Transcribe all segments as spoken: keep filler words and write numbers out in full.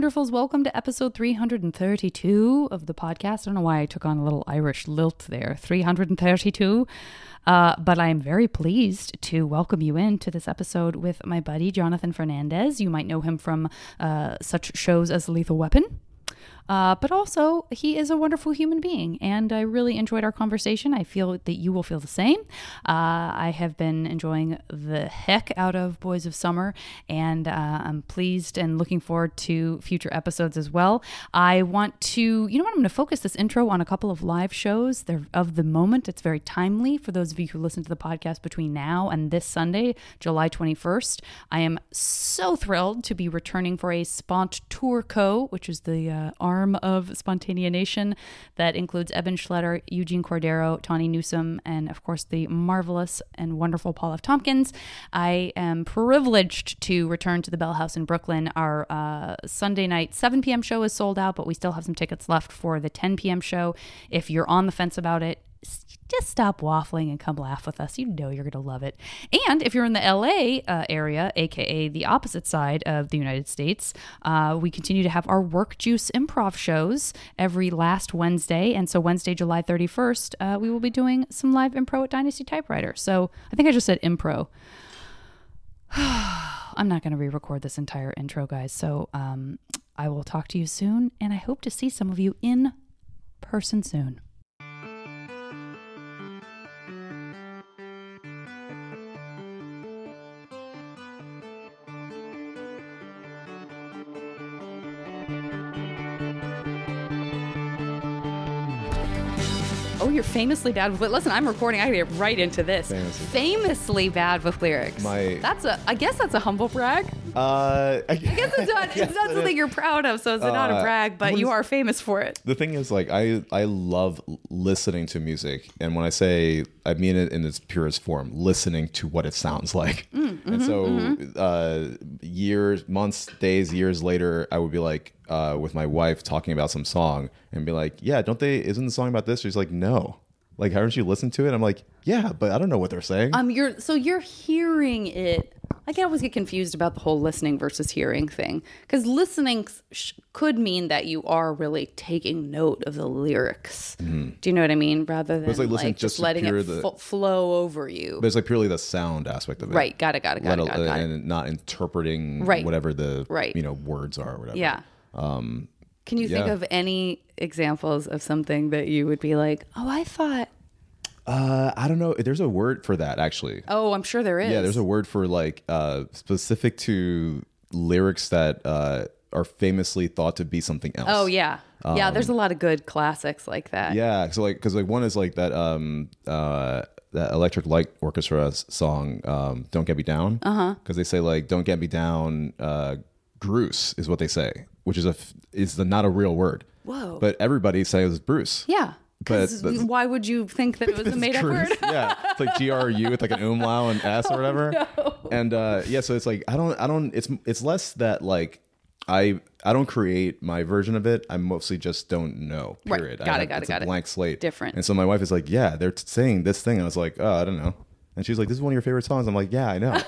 wonderfuls. Welcome to episode three hundred thirty-two of the podcast. I don't know why I took on a little Irish lilt there. three hundred thirty-two. Uh, but I am very pleased to welcome you into this episode with my buddy, Jonathan Fernandez. You might know him from uh, such shows as Lethal Weapon. Uh, but also, he is a wonderful human being, and I really enjoyed our conversation. I feel that you will feel the same. Uh, I have been enjoying the heck out of Boys of Summer, and uh, I'm pleased and looking forward to future episodes as well. I want to, you know what, I'm going to focus this intro on a couple of live shows. They're of the moment. It's very timely for those of you who listen to the podcast between now and this Sunday, July twenty-first. I am so thrilled to be returning for a Spont Tour Co., which is the uh, arm of Spontanea Nation that includes Eben Schletter, Eugene Cordero, Tawny Newsome, and of course the marvelous and wonderful Paul F. Tompkins. I am privileged to return to the Bell House in Brooklyn. Our uh, Sunday night seven p.m. show is sold out, but we still have some tickets left for the ten p.m. show. If you're on the fence about it, just stop waffling and come laugh with us. You know you're going to love it. And if you're in the L A uh, area, aka the opposite side of the United States, uh, we continue to have our Work Juice improv shows every last Wednesday. And so Wednesday, July thirty-first, uh, we will be doing some live improv at Dynasty Typewriter. So I think I just said impro. I'm not going to re-record this entire intro, guys. So um, I will talk to you soon, and I hope to see some of you in person soon. Oh, you're famously bad with... Listen, I'm recording. I get right into this. Famously. Famously bad with lyrics. My... That's a... I guess that's a humble brag. Uh, I, I guess it's not, it's not something you're proud of, so it's uh, not a brag, but you are famous for it. The thing is, like, I, I love listening to music. And when I say, I mean it in its purest form, listening to what it sounds like. Mm, mm-hmm, and so mm-hmm. uh, years, months, days, years later, I would be like, uh, with my wife talking about some song and be like, yeah, don't they, isn't the song about this? She's like, no. Like, haven't you listened to it? I'm like, yeah, but I don't know what they're saying. Um, you're so you're hearing it. I can always get confused about the whole listening versus hearing thing, because listening sh- could mean that you are really taking note of the lyrics. Mm-hmm. Do you know what I mean? Rather than like, like just, just letting it the, f- flow over you. But it's like purely the sound aspect of it. Right. Got it. Got it. Got it. Got it, got it. And not interpreting right. whatever the right. you know words are or whatever. Yeah. Um, Can you think yeah. of any examples of something that you would be like, oh, I thought... Uh, I don't know. There's a word for that, actually. Oh, I'm sure there is. Yeah, there's a word for like uh, specific to lyrics that uh, are famously thought to be something else. Oh, yeah. Um, yeah, there's a lot of good classics like that. Yeah, so like, because like one is like that um, uh, that Electric Light Orchestra song, um, Don't Get Me Down. Uh-huh. Because they say like, don't get me down, uh, Bruce is what they say, which is a is the, not a real word. Whoa. But everybody says Bruce. Yeah. But why would you think that it was a made up word? Yeah, it's like G R U with like an umlaut and S or whatever. Oh, no. And uh, yeah, so it's like I don't, I don't. It's it's less that like I I don't create my version of it. I mostly just don't know. Period. Right. Got I, it. Got it's it. Got a it. Blank slate. Different. And so my wife is like, yeah, they're t- saying this thing. And I was like, oh, I don't know. And she's like, this is one of your favorite songs. I'm like, yeah, I know.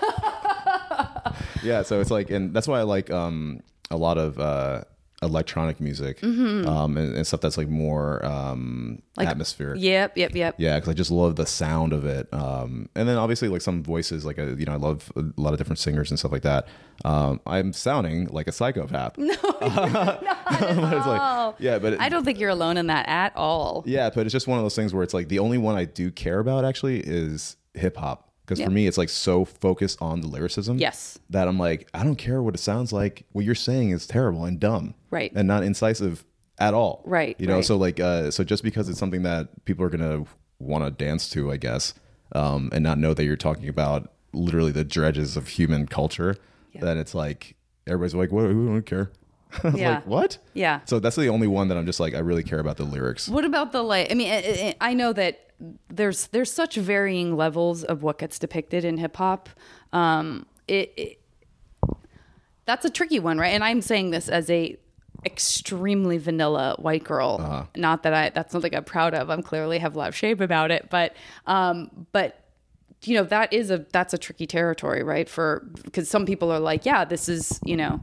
Yeah. So it's like, and that's why I like um a lot of. Uh, electronic music mm-hmm. um and, and stuff that's like more um like, atmospheric. Yep, yep, yep. Yeah, because I just love the sound of it. Um and then obviously like some voices, like a, you know, I love a lot of different singers and stuff like that. Um I'm sounding like a psychopath. No, you're not at it's all. Like, yeah, but it, I don't think you're alone in that at all. Yeah, but it's just one of those things where it's like the only one I do care about actually is hip hop. Because yep. for me, it's like so focused on the lyricism yes. that I'm like, I don't care what it sounds like. What you're saying is terrible and dumb. Right. And not incisive at all. Right. You know, right. so like, uh, so just because it's something that people are going to want to dance to, I guess, um, and not know that you're talking about literally the dredges of human culture, yeah. then it's like, everybody's like, what? We don't care. I was yeah. like, what? Yeah. So that's the only one that I'm just like, I really care about the lyrics. What about the, like, I mean, I, I know that there's there's such varying levels of what gets depicted in hip hop. Um, it, it that's a tricky one, right? And I'm saying this as a extremely vanilla white girl. Uh-huh. Not that I that's something I'm proud of. I'm clearly have a lot of shame about it, but um, but you know that is a that's a tricky territory, right? For because some people are like, yeah, this is you know.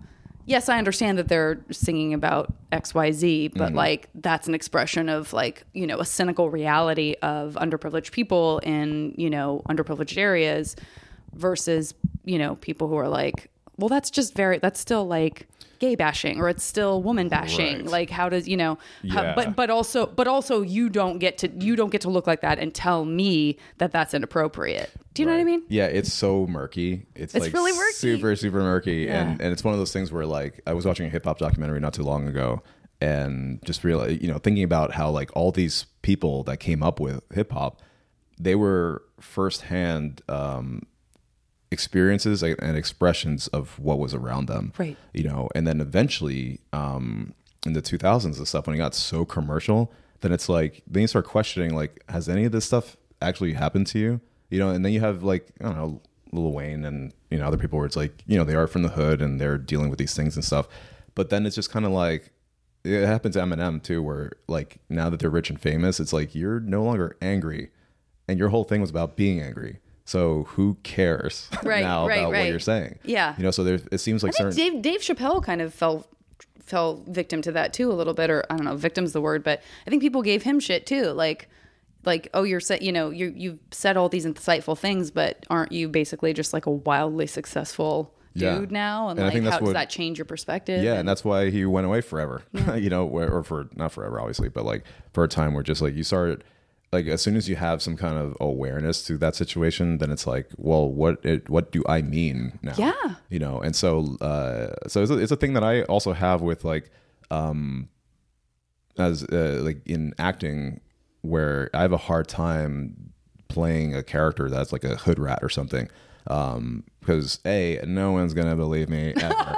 yes, I understand that they're singing about X Y Z, but mm-hmm. like that's an expression of like, you know, a cynical reality of underprivileged people in, you know, underprivileged areas versus, you know, people who are like, well, that's just very, that's still like gay bashing, or it's still woman bashing. Right. Like, how does, you know, yeah. how, but, but also, but also you don't get to, you don't get to look like that and tell me that that's inappropriate. Do you right. know what I mean? Yeah. It's so murky. It's, it's like really murky. super, super murky. Yeah. And, and it's one of those things where like, I was watching a hip hop documentary not too long ago and just realized, you know, thinking about how like all these people that came up with hip hop, they were firsthand, um, experiences and expressions of what was around them, right? You know, and then eventually um in the two thousands and stuff, when it got so commercial, then it's like then you start questioning like, has any of this stuff actually happened to you, you know? And then you have like, I don't know, Lil Wayne and, you know, other people where it's like, you know, they are from the hood and they're dealing with these things and stuff, but then it's just kind of like, it happened to Eminem too, where like now that they're rich and famous, it's like you're no longer angry and your whole thing was about being angry. So who cares right, now right, about right. what you're saying? Yeah. You know, so there, it seems like I think certain... Dave, Dave Chappelle kind of fell fell victim to that too a little bit, or I don't know, victim's the word, but I think people gave him shit too. Like, like, oh, you're set, you know, you you've said all these insightful things, but aren't you basically just like a wildly successful dude yeah. now? And, and like, I think how that's does what, that change your perspective? Yeah, and, and that's why he went away forever. Yeah. You know, where, or for not forever, obviously, but like for a time where just like you started. Like as soon as you have some kind of awareness to that situation, then it's like, well, what it, what do I mean now? Yeah, you know, and so uh, so it's a, it's a thing that I also have with like um, as uh, like in acting, where I have a hard time playing a character that's like a hood rat or something, um, because A, no one's gonna believe me ever,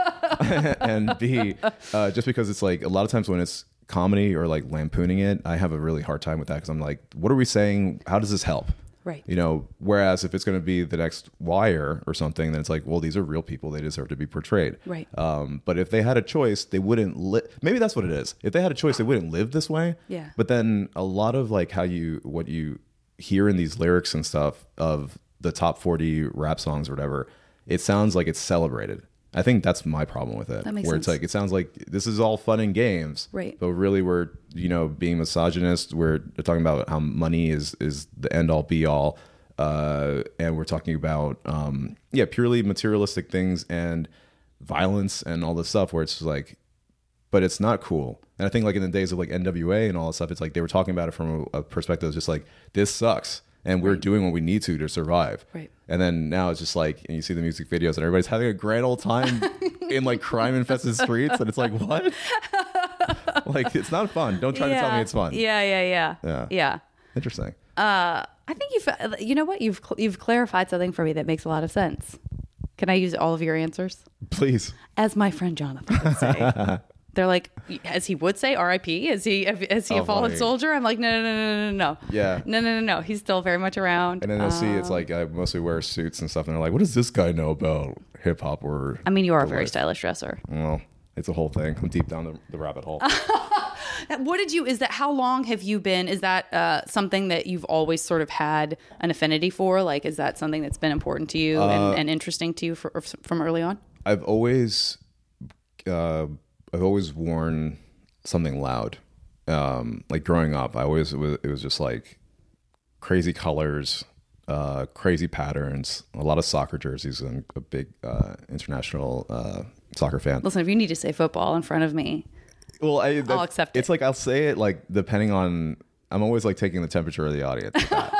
and B, uh, just because it's like a lot of times when it's comedy or like lampooning it, I have a really hard time with that because I'm like, what are we saying? How does this help? Right. You know, whereas if it's going to be the next Wire or something, then it's like, well, these are real people. They deserve to be portrayed. Right. Um, but if they had a choice, they wouldn't li- maybe that's what it is. If they had a choice, they wouldn't live this way. Yeah. But then a lot of like how you, what you hear in these lyrics and stuff of the top forty rap songs or whatever, it sounds like it's celebrated. I think that's my problem with it. That makes where sense. It's like, it sounds like this is all fun and games, right? But really we're, you know, being misogynist. We're talking about how money is, is the end all be all. Uh, and we're talking about, um, yeah, purely materialistic things and violence and all this stuff where it's like, but it's not cool. And I think like in the days of like N W A and all that stuff, it's like they were talking about it from a, a perspective of just like, this sucks. And we're right. doing what we need to to survive. Right. And then now it's just like, and you see the music videos and everybody's having a grand old time in like crime infested streets. And it's like, what? Like, it's not fun. Don't try yeah. to tell me it's fun. Yeah, yeah, yeah. Yeah. Yeah. Interesting. Uh, I think you've, you know what? You've, you've clarified something for me that makes a lot of sense. Can I use all of your answers? Please. As my friend Jonathan would say. They're like, as he would say, R I P Is he is he oh, a fallen funny. soldier? I'm like, no, no, no, no, no, no. Yeah. No, no, no, no. He's still very much around. And then they'll um, see it's like I mostly wear suits and stuff, and they're like, what does this guy know about hip hop or? I mean, you are a very life? stylish dresser. Well, it's a whole thing. I'm deep down the, the rabbit hole. What did you? Is that how long have you been? Is that uh, something that you've always sort of had an affinity for? Like, is that something that's been important to you uh, and, and interesting to you for, from early on? I've always, uh, I've always worn something loud. Um, like growing up, I always it was, it was just like crazy colors, uh, crazy patterns, a lot of soccer jerseys. I'm a big uh, international uh, soccer fan. Listen, if you need to say football in front of me, well, I, I'll accept it. It's like I'll say it like depending on. I'm always like taking the temperature of the audience.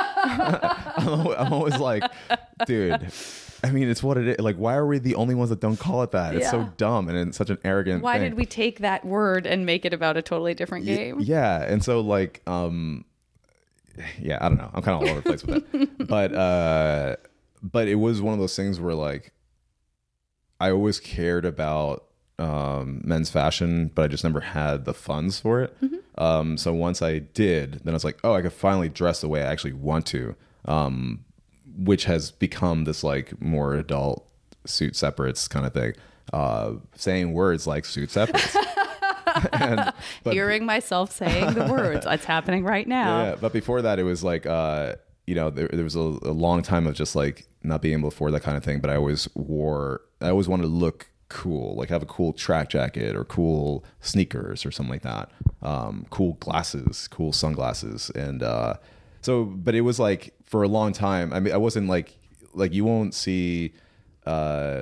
I'm, always, I'm always like, dude. I mean, it's what it is. Like, why are we the only ones that don't call it that? It's yeah. so dumb and it's such an arrogant Why thing. did we take that word and make it about a totally different game? Yeah. And so like, um, yeah, I don't know. I'm kind of all over the place with it. But, uh, but it was one of those things where like, I always cared about um, men's fashion, but I just never had the funds for it. Mm-hmm. Um, so once I did, then I was like, oh, I could finally dress the way I actually want to. Um, which has become this like more adult suit separates kind of thing, uh, saying words like suit separates. and, but, Hearing myself saying the words, it's happening right now. Yeah, but before that, it was like, uh, you know, there, there was a, a long time of just like not being able to afford that kind of thing. But I always wore, I always wanted to look cool, like have a cool track jacket or cool sneakers or something like that. Um, cool glasses, cool sunglasses. And uh, so, but it was like for a long time, I mean, I wasn't like, like you won't see, uh,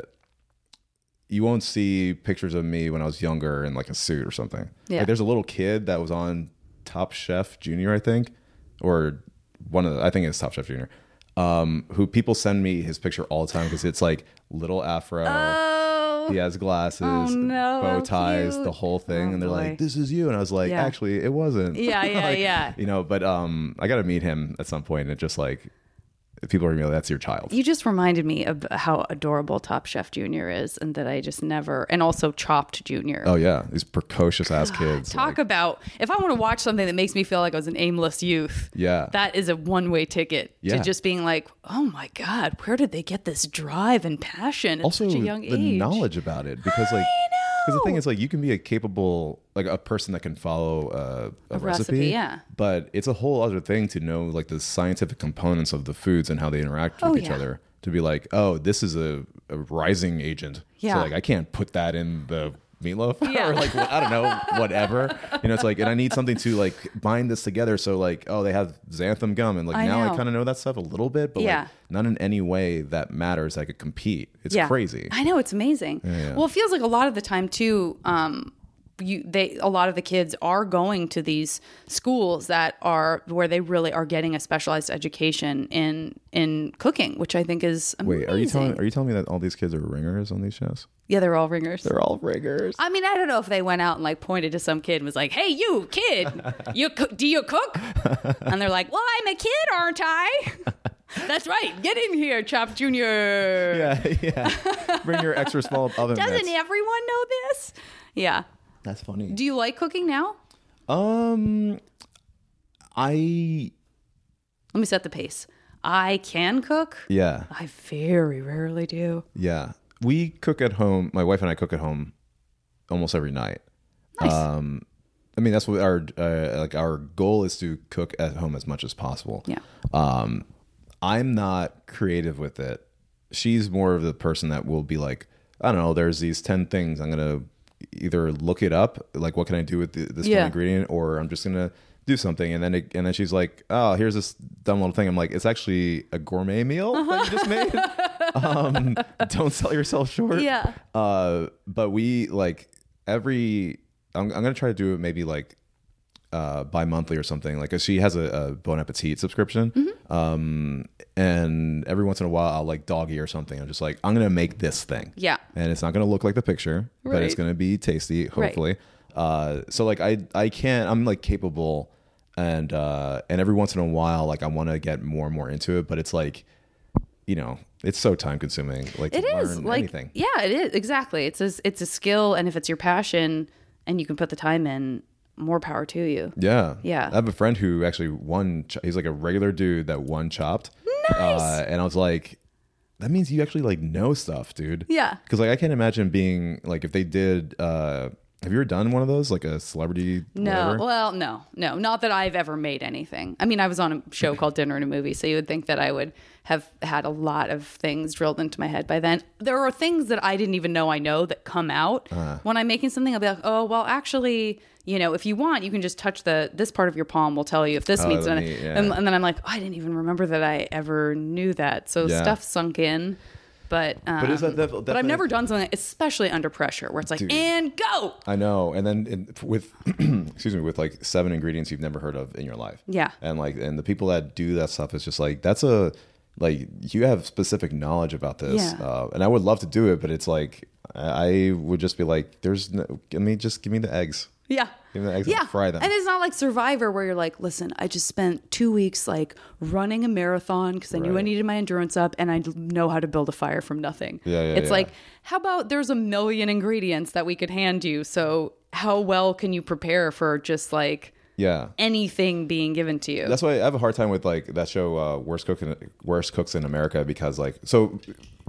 you won't see pictures of me when I was younger in like a suit or something. Yeah. Like there's a little kid that was on Top Chef Junior, I think, or one of the, I think it's Top Chef Junior, um, who people send me his picture all the time because it's like little afro. Oh, he has glasses, oh, no, bow how ties, cute. the whole thing. Oh, and they're boy. like, this is you. And I was like, Yeah. actually, it wasn't. Yeah, yeah, Like, yeah. You know, but um, I got to meet him at some point. And it just like, people are going to be like, that's your child. You just reminded me of how adorable Top Chef Junior is, and that I just never, and also Chopped Junior Oh, yeah. These precocious ass kids. Talk like, about, if I want to watch something that makes me feel like I was an aimless youth, Yeah. that is a one-way ticket Yeah. to just being like, oh my God, where did they get this drive and passion at also such a young the age? knowledge about it, because like, because the thing is like, you can be a capable, like a person that can follow uh, a, A recipe, recipe, yeah. but it's a whole other thing to know like the scientific components of the foods and how they interact with Oh, each yeah. other, to be like, oh, this is a, a rising agent. Yeah. So like, I can't put that in the meatloaf Yeah. or like, I don't know, whatever, you know, it's like, and I need something to like bind this together. So like, oh, they have xanthan gum, and like, I now know. I kind of know that stuff a little bit, but Yeah. like not in any way that matters. I could compete. It's Yeah. crazy. I know, it's amazing. yeah. Well, it feels like a lot of the time too, um, you they a lot of the kids are going to these schools that are where they really are getting a specialized education in in cooking, which I think is amazing. Wait, are you telling are you telling me that all these kids are ringers on these shows? Yeah, they're all ringers. They're all ringers. I mean, I don't know if they went out and like pointed to some kid and was like, "Hey, you kid, you co- do you cook?" And they're like, "Well, I'm a kid, aren't I?" That's right. Get in here, Chop Junior Yeah, yeah. Bring your extra small oven Doesn't mitts. everyone know this? Yeah. That's funny. Do you like cooking now? Um, I Let me set the pace. I can cook. yeah I very rarely do. yeah. We cook at home. My wife and I cook at home almost every night. Nice. Um, I mean that's what our uh, like our goal is, to cook at home as much as possible. Yeah. Um, I'm not creative with it. She's more of the person that will be like, I don't know, there's these ten things. I'm going to either look it up, like what can I do with the, this Yeah. one ingredient, or I'm just going to do something. And then it, and then she's like, oh, here's this dumb little thing. I'm like, it's actually a gourmet meal that you just made. um, don't sell yourself short. Yeah. Uh, but we like every, I'm, I'm going to try to do it maybe like uh bi-monthly or something, like 'cause she has a, a Bon Appetit subscription. Mm-hmm. Um and every once in a while I'll like doggy or something. I'm just like, I'm gonna make this thing, Yeah. and it's not gonna look like the picture, but it's Right. gonna be tasty, hopefully. Uh so like I I can't, I'm like capable, and uh and every once in a while like I want to get more and more into it, but it's like, you know, it's so time consuming, like to It is learn like, anything. yeah, it is. Exactly. It's a, it's a skill. And if it's your passion and you can put the time in, more power to you. Yeah. Yeah. I have a friend who actually won. Ch- He's like a regular dude that won Chopped. Nice. Uh, and I was like, that means you actually like know stuff, dude. Yeah. Because like I can't imagine being like, if they did. Uh, have you ever done one of those, like a celebrity? No, whatever? well, no, no, not that I've ever made anything. I mean, I was on a show called Dinner and a Movie, so you would think that I would have had a lot of things drilled into my head by then. There are things that I didn't even know I know that come out Uh-huh. when I'm making something. I'll be like, oh, well, actually, you know, if you want, you can just touch the this part of your palm. Will tell you if this Oh, means the something. meat, yeah. And, and then I'm like, oh, I didn't even remember that I ever knew that. So Yeah. stuff sunk in. But um, But is that def- but I've definitely- never done something, especially under pressure, where it's like, Dude. and go. I know. And then in, with, excuse me, with like seven ingredients you've never heard of in your life. Yeah. And like, and the people that do that stuff, is just like, that's a, like, you have specific knowledge about this. Yeah. Uh, and I would love to do it, but it's like, I would just be like, there's no, I mean, just give me the eggs. Yeah. Give me the eggs and Yeah. fry them. And it's not like Survivor where you're like, listen, I just spent two weeks like running a marathon because I knew I Right. needed my endurance up and I know how to build a fire from nothing. Yeah, yeah, It's yeah. like, how about there's a million ingredients that we could hand you. So how well can you prepare for just like Yeah. anything being given to you? That's why I have a hard time with like that show, uh, Worst Cook in, Worst Cooks in America, because like, so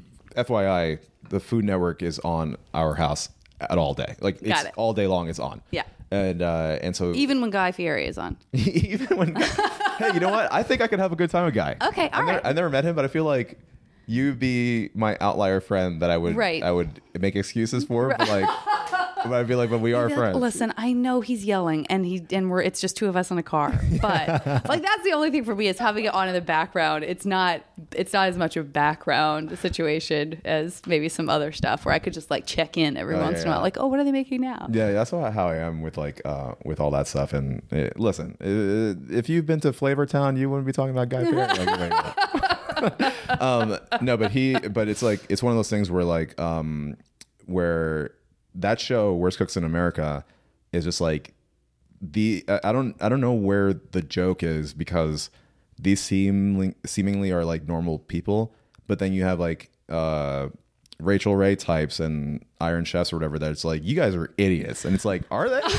F Y I, the Food Network is on our house at all day. Like it's Got it. all day long it's on. Yeah. And, uh, and so Even when Guy Fieri is on. even when, hey, you know what? I think I could have a good time with Guy. Okay, all I've never, right. I've never met him, but I feel like you'd be my outlier friend that I would Right. I would make excuses for, but like, but I'd be like, but we are Like, friends. listen, I know he's yelling, and he and we're it's just two of us in a car. But like that's the only thing for me is having it on in the background. It's not it's not as much a background situation as maybe some other stuff where I could just like check in every Oh, once yeah, in a while, yeah. like, oh, what are they making now? Yeah, that's how, how I am with like uh, with all that stuff. And uh, listen, uh, if you've been to Flavor Town, you wouldn't be talking about Guy Fieri. Like, um, no, but he, but it's like it's one of those things where like um, where that show, Worst Cooks in America, is just like the I I don't I don't know where the joke is, because these seemingly seemingly are like normal people, but then you have like uh, Rachel Ray types and Iron Chefs or whatever that it's like, you guys are idiots, and it's like, are they?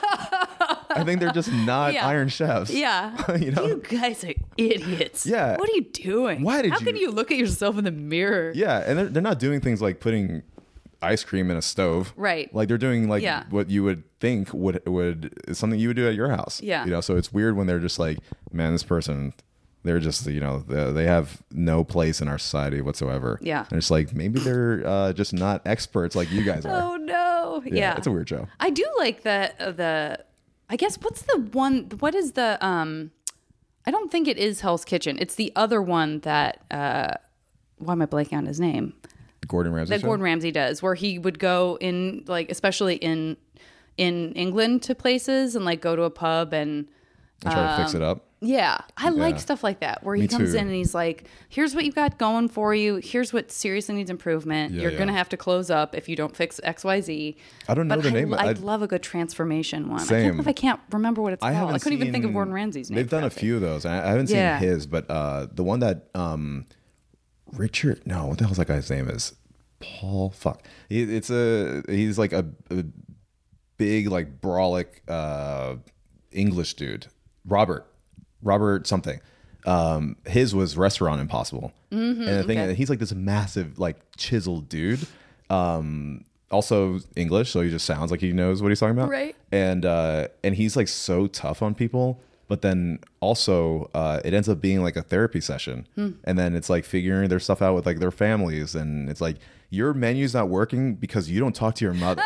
I think they're just not Yeah. Iron Chefs. Yeah. You know? You guys are idiots. Yeah. What are you doing? Why did How you- can you look at yourself in the mirror? Yeah, and they're, they're not doing things like putting ice cream in a stove. Right. Like they're doing like Yeah. what you would think would would is something you would do at your house. Yeah. You know, so it's weird when they're just like, man, this person, they're just, you know, they, they have no place in our society whatsoever. Yeah. And it's like, maybe they're uh, just not experts like you guys are. Oh no. Yeah. It's a weird show. I do like the uh, the I guess what's the one what is the um I don't think it is Hell's Kitchen. It's the other one that uh why am I blanking on his name? Gordon Ramsay That show? Gordon Ramsay does, where he would go in like especially in in England to places and like go to a pub and And try to fix it up. yeah, I like Yeah. stuff like that where he Me comes too. in and he's like, here's what you got going for you. Here's what seriously needs improvement. Yeah, You're yeah. going to have to close up if you don't fix X Y Z. I don't know But the I, name. I, I'd- love a good transformation one. I Same. can't believe I can't remember what it's I called. haven't I couldn't even think of seen- Gordon Ramsay's name. They've done a for few of those. I I haven't seen Yeah. his, but uh, the one that um, Richard, no, what the hell's that guy's name is? Paul. Fuck. He, it's a he's like a, a big like brawlic uh, English dude. Robert. Robert something. Um, his was Restaurant Impossible, and the thing okay. is, he's like this massive like chiseled dude. Um, also English, so he just sounds like he knows what he's talking about. Right. And uh, and he's like so tough on people, but then also uh, it ends up being like a therapy session, and then it's like figuring their stuff out with like their families, and it's like your menu's not working because you don't talk to your mother.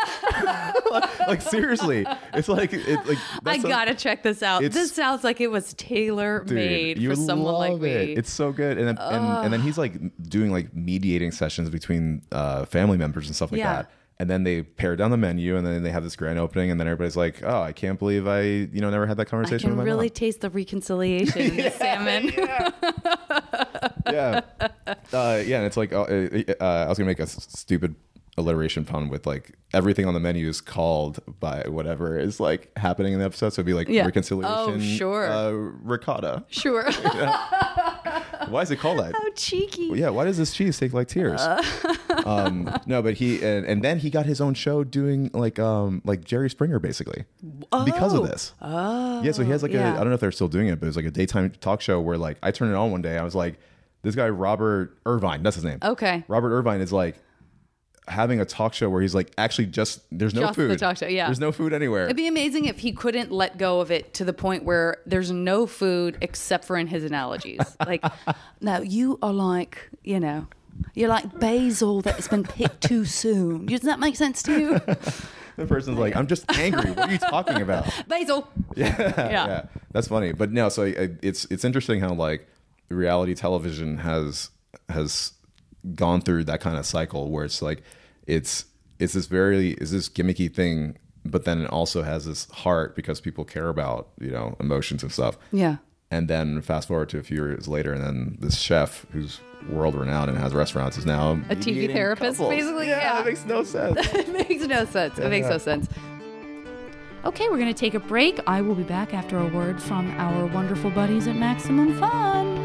Like seriously, it's like it like I that's a- gotta check this out. it's- This sounds like it was tailor Dude, made you for would someone like love me. it. It's so good, and then, and and then he's like doing like mediating sessions between uh, family members and stuff like Yeah. that. And then they pare down the menu, and then they have this grand opening, and then everybody's like, "Oh, I can't believe I, you know, never had that I conversation can with my really mom." taste the reconciliation in this salmon. yeah, uh, yeah, and it's like uh, uh, I was gonna make a s- stupid alliteration pun with like everything on the menu is called by whatever is like happening in the episode. So it'd be like Yeah. reconciliation, Oh, sure. uh, ricotta. Sure. Why is it called that? How cheeky. Yeah, why does this cheese taste like tears? um, no, but he and, and then he got his own show doing like um like Jerry Springer basically because of this. Oh. Yeah, so he has like yeah. a I don't know if they're still doing it, but it was like a daytime talk show where like I turned it on one day. I was like, this guy Robert Irvine, that's his name. Okay. Robert Irvine is like having a talk show where he's like actually just there's no Just the food. talk show, yeah. There's no food anywhere. It'd be amazing if he couldn't let go of it to the point where there's no food except for in his analogies. Like, no, you are like, you know, you're like basil that's been picked too soon. Does that make sense to you? The person's like, I'm just angry. What are you talking about? Basil. Yeah, Yeah. yeah, that's funny. But no, so I, it's it's interesting how like reality television has has gone through that kind of cycle where it's like it's it's this very is this gimmicky thing, but then it also has this heart because people care about, you know, emotions and stuff. Yeah. And then fast forward to a few years later, and then this chef who's world renowned and has restaurants is now A T V mediating therapist, couples. basically? Yeah, Yeah. it makes no sense. It makes no sense. It makes Yeah. no sense. Okay, we're going to take a break. I will be back after a word from our wonderful buddies at Maximum Fun.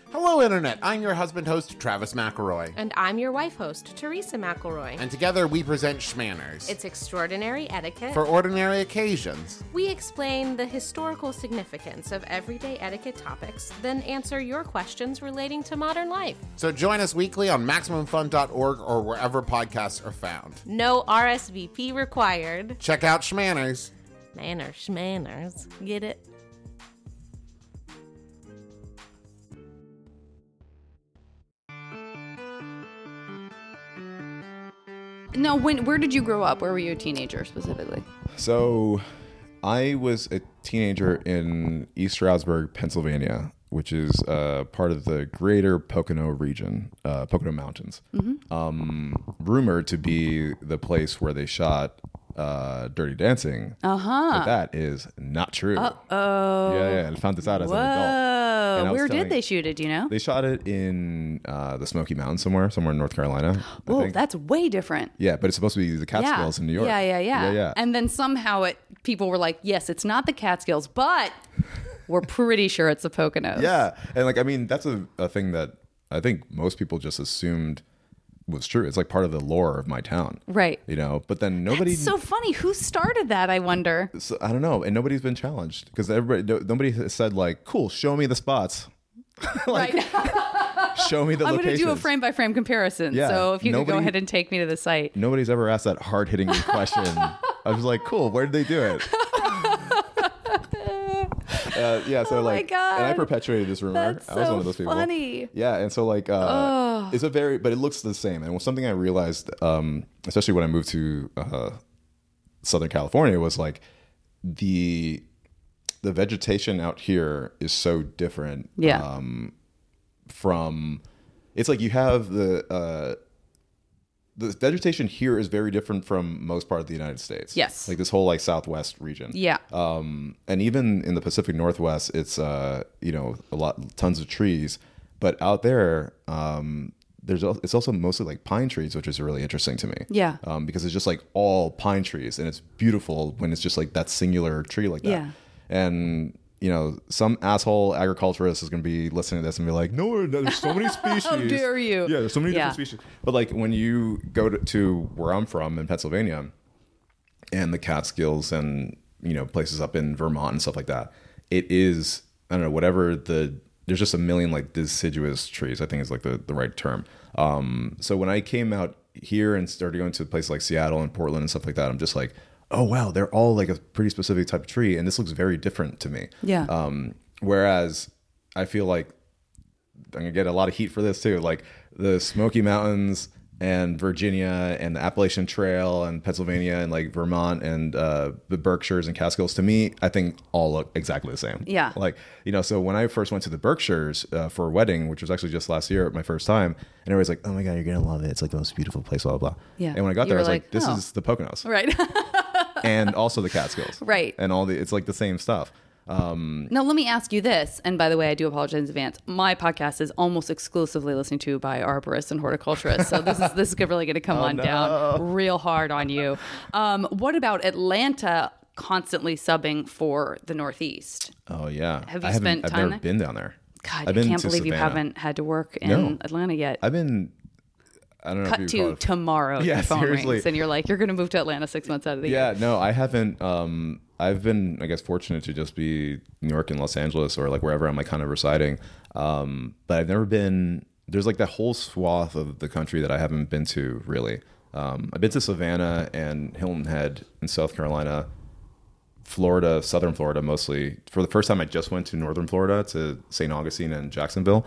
Hello, Internet. I'm your husband host, Travis McElroy. And I'm your wife host, Teresa McElroy. And together we present Schmanners. It's extraordinary etiquette. For ordinary occasions. We explain the historical significance of everyday etiquette topics, then answer your questions relating to modern life. So join us weekly on Maximum Fun dot org or wherever podcasts are found. No R S V P required. Check out Schmanners. Manners, schmanners. Get it? No, when where did you grow up? Where were you a teenager specifically? So I was a teenager in East Stroudsburg, Pennsylvania, which is uh, part of the greater Pocono region, uh, Pocono Mountains. Mm-hmm. Um, rumored to be the place where they shot uh, Dirty Dancing. Uh-huh. But that is not true. Uh-oh. Yeah, yeah. I found this out as Whoa. an adult. And I was Where telling- did they shoot it, do you know? They shot it in uh, the Smoky Mountains somewhere, somewhere in North Carolina. I Oh, think. that's way different. Yeah, but it's supposed to be the Catskills yeah. in New York. Yeah, yeah, yeah, yeah, yeah. And then somehow it people were like, yes, it's not the Catskills, but we're pretty sure it's the Poconos. Yeah, and like I mean, that's a, a thing that I think most people just assumed was true. It's like part of the lore of my town, Right. You know, but then nobody. It's so funny. Who started that, I wonder? so, I don't know, and nobody's been challenged because everybody, no, nobody has said like, "Cool, show me the spots." like, right. show me the I'm going to locations. do a frame by frame comparison. Yeah, So if you could go nobody- ahead and take me to the site. Nobody's ever asked that hard hitting question. I was like, "Cool, where did they do it?" Uh, yeah, so Oh my like, God. and I perpetuated this rumor. That's I was so one of those people. funny. Yeah, and so like, uh, it's a very, but it looks the same. And something I realized, um, especially when I moved to uh, Southern California, was like the the vegetation out here is so different. Yeah. Um, from, it's like you have the uh, the vegetation here is very different from most part of the United States. Yes. Like this whole like Southwest region. Yeah. Um, and even in the Pacific Northwest, it's uh, you know, a lot, tons of trees. But out there, um, there's al- it's also mostly like pine trees, which is really interesting to me. Yeah. Um, because it's just like all pine trees, and it's beautiful when it's just like that singular tree like that. Yeah. And you know, some asshole agriculturist is going to be listening to this and be like, "No, there's so many species. How dare you?" Yeah, there's so many Yeah. different species. But like when you go to, to where I'm from in Pennsylvania, and the Catskills, and you know places up in Vermont and stuff like that, it is I don't know whatever the there's just a million like deciduous trees. I think is like the the right term. Um, so when I came out here and started going to places like Seattle and Portland and stuff like that, I'm just like, oh wow, they're all like a pretty specific type of tree, and this looks very different to me. Yeah. Um, whereas I feel like I'm gonna get a lot of heat for this too. Like the Smoky Mountains and Virginia and the Appalachian Trail and Pennsylvania and like Vermont and uh, the Berkshires and Catskills, to me, I think all look exactly the same. Yeah. Like, you know, so when I first went to the Berkshires uh, for a wedding, which was actually just last year, my first time, and everybody's like, oh my God, you're going to love it. It's like the most beautiful place, blah, blah, blah. Yeah. And when I got You there, I were was like, like, this oh. is the Poconos. Right. And also the Catskills. Right. And all the, it's like the same stuff. Um, Now, let me ask you this. And by the way, I do apologize in advance. My podcast is almost exclusively listened to by arborists and horticulturists. So this is this is really going to come Oh, on no. down real hard on you. Um, what about Atlanta constantly subbing for the Northeast? oh, yeah. Have you I haven't- spent I've time never there? been down there. God, I've I been can't to believe you Savannah. haven't had to work in No. Atlanta yet. I've been, I don't know Cut if you to call it- tomorrow. Yeah, your phone seriously. rings and you're like, you're going to move to Atlanta six months out of the Yeah, year. no, I haven't. Um, I've been, I guess, fortunate to just be New York and Los Angeles or like wherever I'm like kind of residing. Um, but I've never been. There's like that whole swath of the country that I haven't been to really. Um, I've been to Savannah and Hilton Head in South Carolina, Florida, Southern Florida mostly. For the first time, I just went to Northern Florida to Saint Augustine and Jacksonville,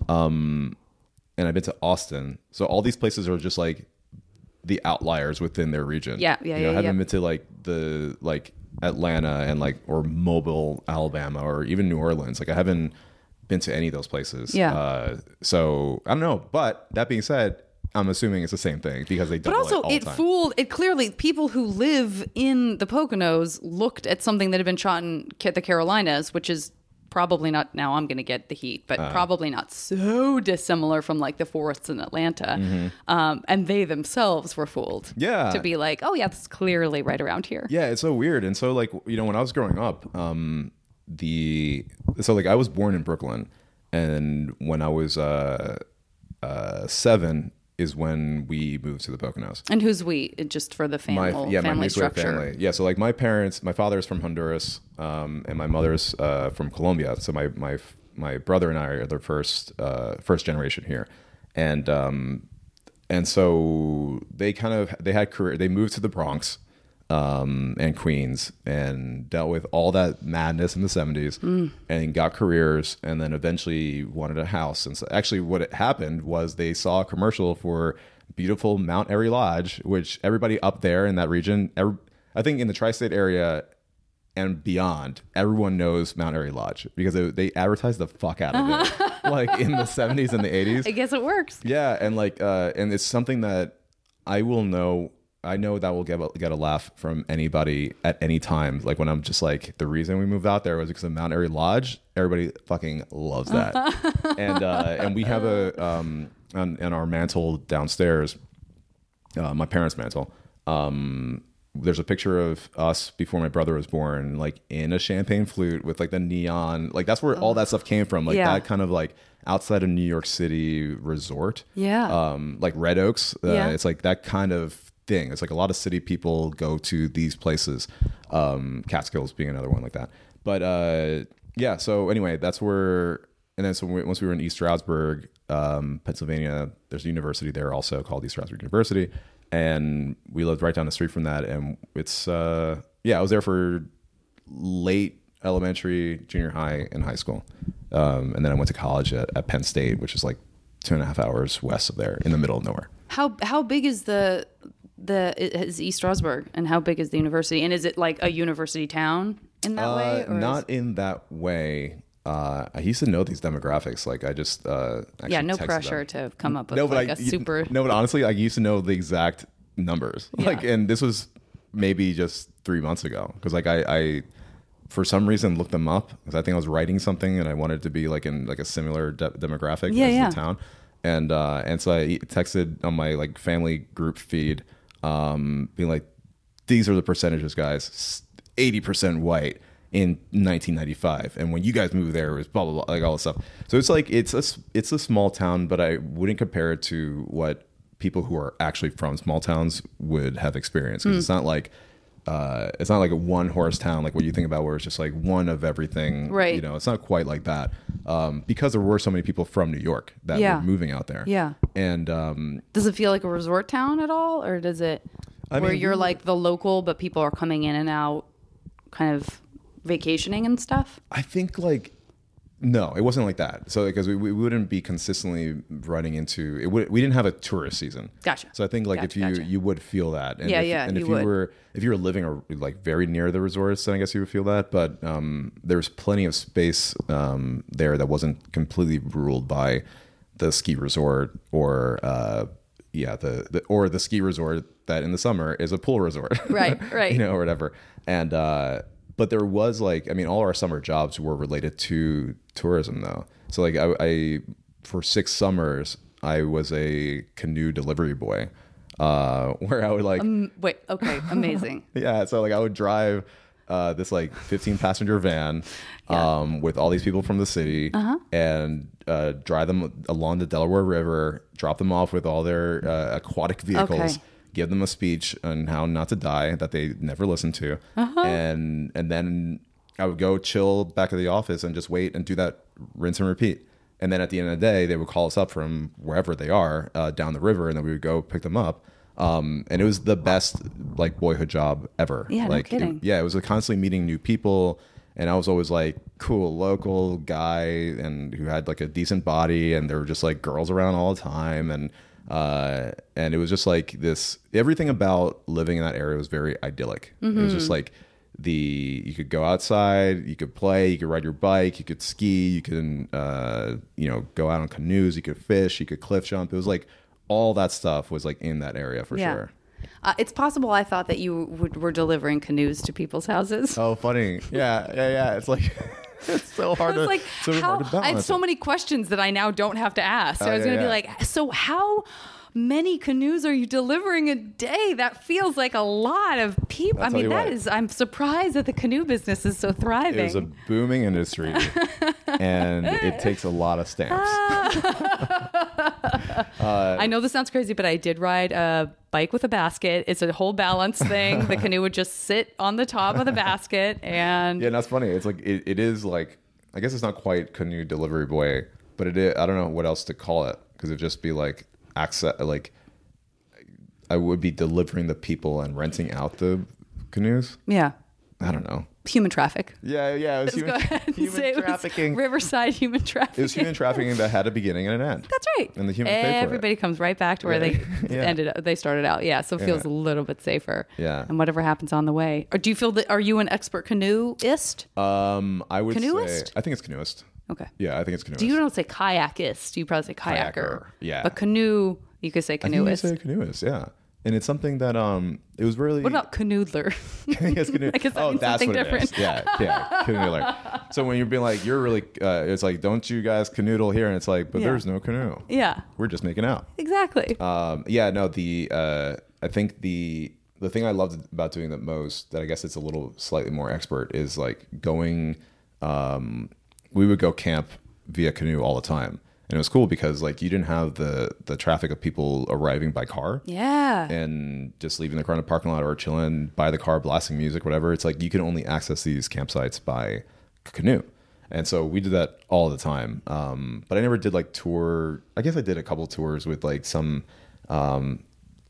um, and I've been to Austin. So all these places are just like the outliers within their region. Yeah, yeah, you know, yeah, I haven't yeah. been to like the like Atlanta and like or Mobile, Alabama, or even New Orleans. Like I haven't been to any of those places. Yeah. Uh, so I don't know. But that being said, I'm assuming it's the same thing because they But double also, it all it the time. fooled. It clearly people who live in the Poconos looked at something that had been shot in Ca- the Carolinas, which is probably not. Now I'm going to get the heat, but Uh-huh. probably not so dissimilar from like the forests in Atlanta. Mm-hmm. Um, and they themselves were fooled. Yeah. to be like, oh yeah, it's clearly right around here. Yeah, it's so weird. And so like, you know, when I was growing up, um, the so like I was born in Brooklyn, and when I was uh, uh, seven is when we moved to the Poconos. And who's we? Just for the family, My, yeah, family my nuclear structure. family. Yeah, so like my parents, my father's from Honduras, um, and my mother's uh, from Colombia. So my my my brother and I are the first uh, first generation here, and um, and so they kind of they had career. They moved to the Bronx um, and Queens and dealt with all that madness in the seventies, mm. and got careers, and then eventually wanted a house. And so actually, what had happened was they saw a commercial for beautiful Mount Airy Lodge, which everybody up there in that region, every, I think in the tri-state area and beyond, everyone knows Mount Airy Lodge because they, they advertised the fuck out of it, like in the seventies and the eighties. I guess it works. Yeah, and like, uh, and it's something that I will know. I know that will get a, get a laugh from anybody at any time. Like when I'm just like, the reason we moved out there was because of Mount Airy Lodge. Everybody fucking loves that, and uh, and we have a um on, on our mantle downstairs, uh, my parents' mantle. Um, there's a picture of us before my brother was born, like in a champagne flute with like the neon, like that's where all that stuff came from. Like Yeah. that kind of like outside of New York City resort. Yeah. Um, like Red Oaks. Uh, Yeah. It's like that kind of thing. It's like a lot of city people go to these places. Um, Catskills being another one like that. But uh, yeah, so anyway, that's where, and then so we, once we were in East Stroudsburg, um, Pennsylvania, there's a university there also called East Stroudsburg University. And we lived right down the street from that. And it's, uh, yeah, I was there for late elementary, junior high, and high school. Um, and then I went to college at, at Penn State, which is like two and a half hours west of there in the middle of nowhere. How how big is the the is East Stroudsburg, and how big is the university? And is it like a university town in that Uh, way? Or not is, in that way. Uh, I used to know these demographics. Like I just uh, actually yeah, no texted pressure them. to come up with No, but like I a super. no, but honestly, I used to know the exact numbers. Yeah. Like, and this was maybe just three months ago because like I, I for some reason looked them up because I think I was writing something and I wanted to be like in like a similar de- demographic Yeah, as yeah. the town, and uh, and so I texted on my like family group feed, um, being like, these are the percentages, guys, eighty percent white in nineteen ninety-five, and when you guys moved there, it was blah blah blah, like all this stuff. So it's like it's a it's a small town, but I wouldn't compare it to what people who are actually from small towns would have experienced. Because Mm. it's not like uh, it's not like a one horse town like what you think about, where it's just like one of everything. Right. You know, it's not quite like that, um, because there were so many people from New York that Yeah. were moving out there. Yeah. And um, Does it feel like a resort town at all, or does it I where mean, you're we- like the local, but people are coming in and out, kind of vacationing and stuff? I think like no, it wasn't like that. So because we, we wouldn't be consistently running into it. Would, we didn't have a tourist season. Gotcha. So I think like Gotcha, if you gotcha. you would feel that. And Yeah, if, yeah, And if you you, would. were if you were living or like very near the resorts, then I guess you would feel that. But um, there's plenty of space um, there that wasn't completely ruled by the ski resort or uh, yeah the, the or the ski resort that in the summer is a pool resort. Right, right. You know, or whatever. And uh, but there was like, I mean, all our summer jobs were related to tourism though. So like I, I for six summers, I was a canoe delivery boy, uh, where I would like, Um, wait, okay, amazing. yeah. So like I would drive uh, this like fifteen passenger van um, with all these people from the city Uh-huh. and uh, drive them along the Delaware River, drop them off with all their uh, aquatic vehicles. Okay. Give them a speech on how not to die that they never listened to, Uh-huh. and and then I would go chill back at the office and just wait and do that rinse and repeat. And then at the end of the day, they would call us up from wherever they are uh, down the river, and then we would go pick them up. Um, and it was the best like boyhood job ever. Yeah, no like, kidding. It, yeah, it was like, constantly meeting new people, and I was always like cool local guy and who had like a decent body, and there were just like girls around all the time, and. Uh, and it was just like this, everything about living in that area was very idyllic. Mm-hmm. It was just like the, you could go outside, you could play, you could ride your bike, you could ski, you can, uh, you know, go out on canoes, you could fish, you could cliff jump. It was like all that stuff was like in that area for Yeah. sure. Uh, it's possible I thought that you would, were delivering canoes to people's houses. Oh, funny. Yeah. Yeah. Yeah. It's like, it's so hard I was to, like, so how, hard to I have balance so it. many questions that I now don't have to ask. So Oh, I was yeah, going to yeah. be like, so how many canoes are you delivering a day? That feels like a lot of people. I'll I tell mean, you that what. is, I'm surprised that the canoe business is so thriving. It was a booming industry, and it takes a lot of stamps. uh, I know this sounds crazy, but I did ride a bike with a basket. It's a whole balance thing. The canoe would just sit on the top of the basket, and Yeah, and that's funny. It's like it, it is like I guess it's not quite canoe delivery boy, but it is, I don't know what else to call it because it'd just be like access like I would be delivering the people and renting out the canoes. yeah, I don't know. human traffic. Yeah, yeah, it was Let's go human, ahead and human say it was trafficking. Riverside human trafficking. It was human trafficking that had a beginning and an end. That's right. And the humans paid for it. Everybody comes right back to where Yeah. they Yeah. ended up. They started out. Yeah, so it feels Yeah. a little bit safer. Yeah. And whatever happens on the way. Or do you feel that? Are you an expert canoeist? Um, I would Canoeist? say I think it's canoeist. Okay. Yeah, I think it's canoeist. Do you don't say kayakist? You probably say kayaker. Kayaker, yeah. But canoe, you could say I think you canoeist. say canoeist, yeah. And it's something that um, it was really. What about canoodler? Yes, canoe. I guess that oh, means that's something what different. it is. Yeah, yeah, canoodler. So when you're being like, you're really, uh, it's like, don't you guys canoodle here? And it's like, but Yeah. there's no canoe. Yeah, We're just making out. exactly. Um, yeah, no, the uh, I think the the thing I loved about doing the most, that I guess it's a little slightly more expert, is like going. Um, we would go camp via canoe all the time, and it was cool because like you didn't have the the traffic of people arriving by car. yeah. And just leaving the car in the parking lot or chilling by the car, blasting music, whatever. It's like you can only access these campsites by canoe. And so we did that all the time. Um, but I never did like tour. I guess I did a couple tours with like some um,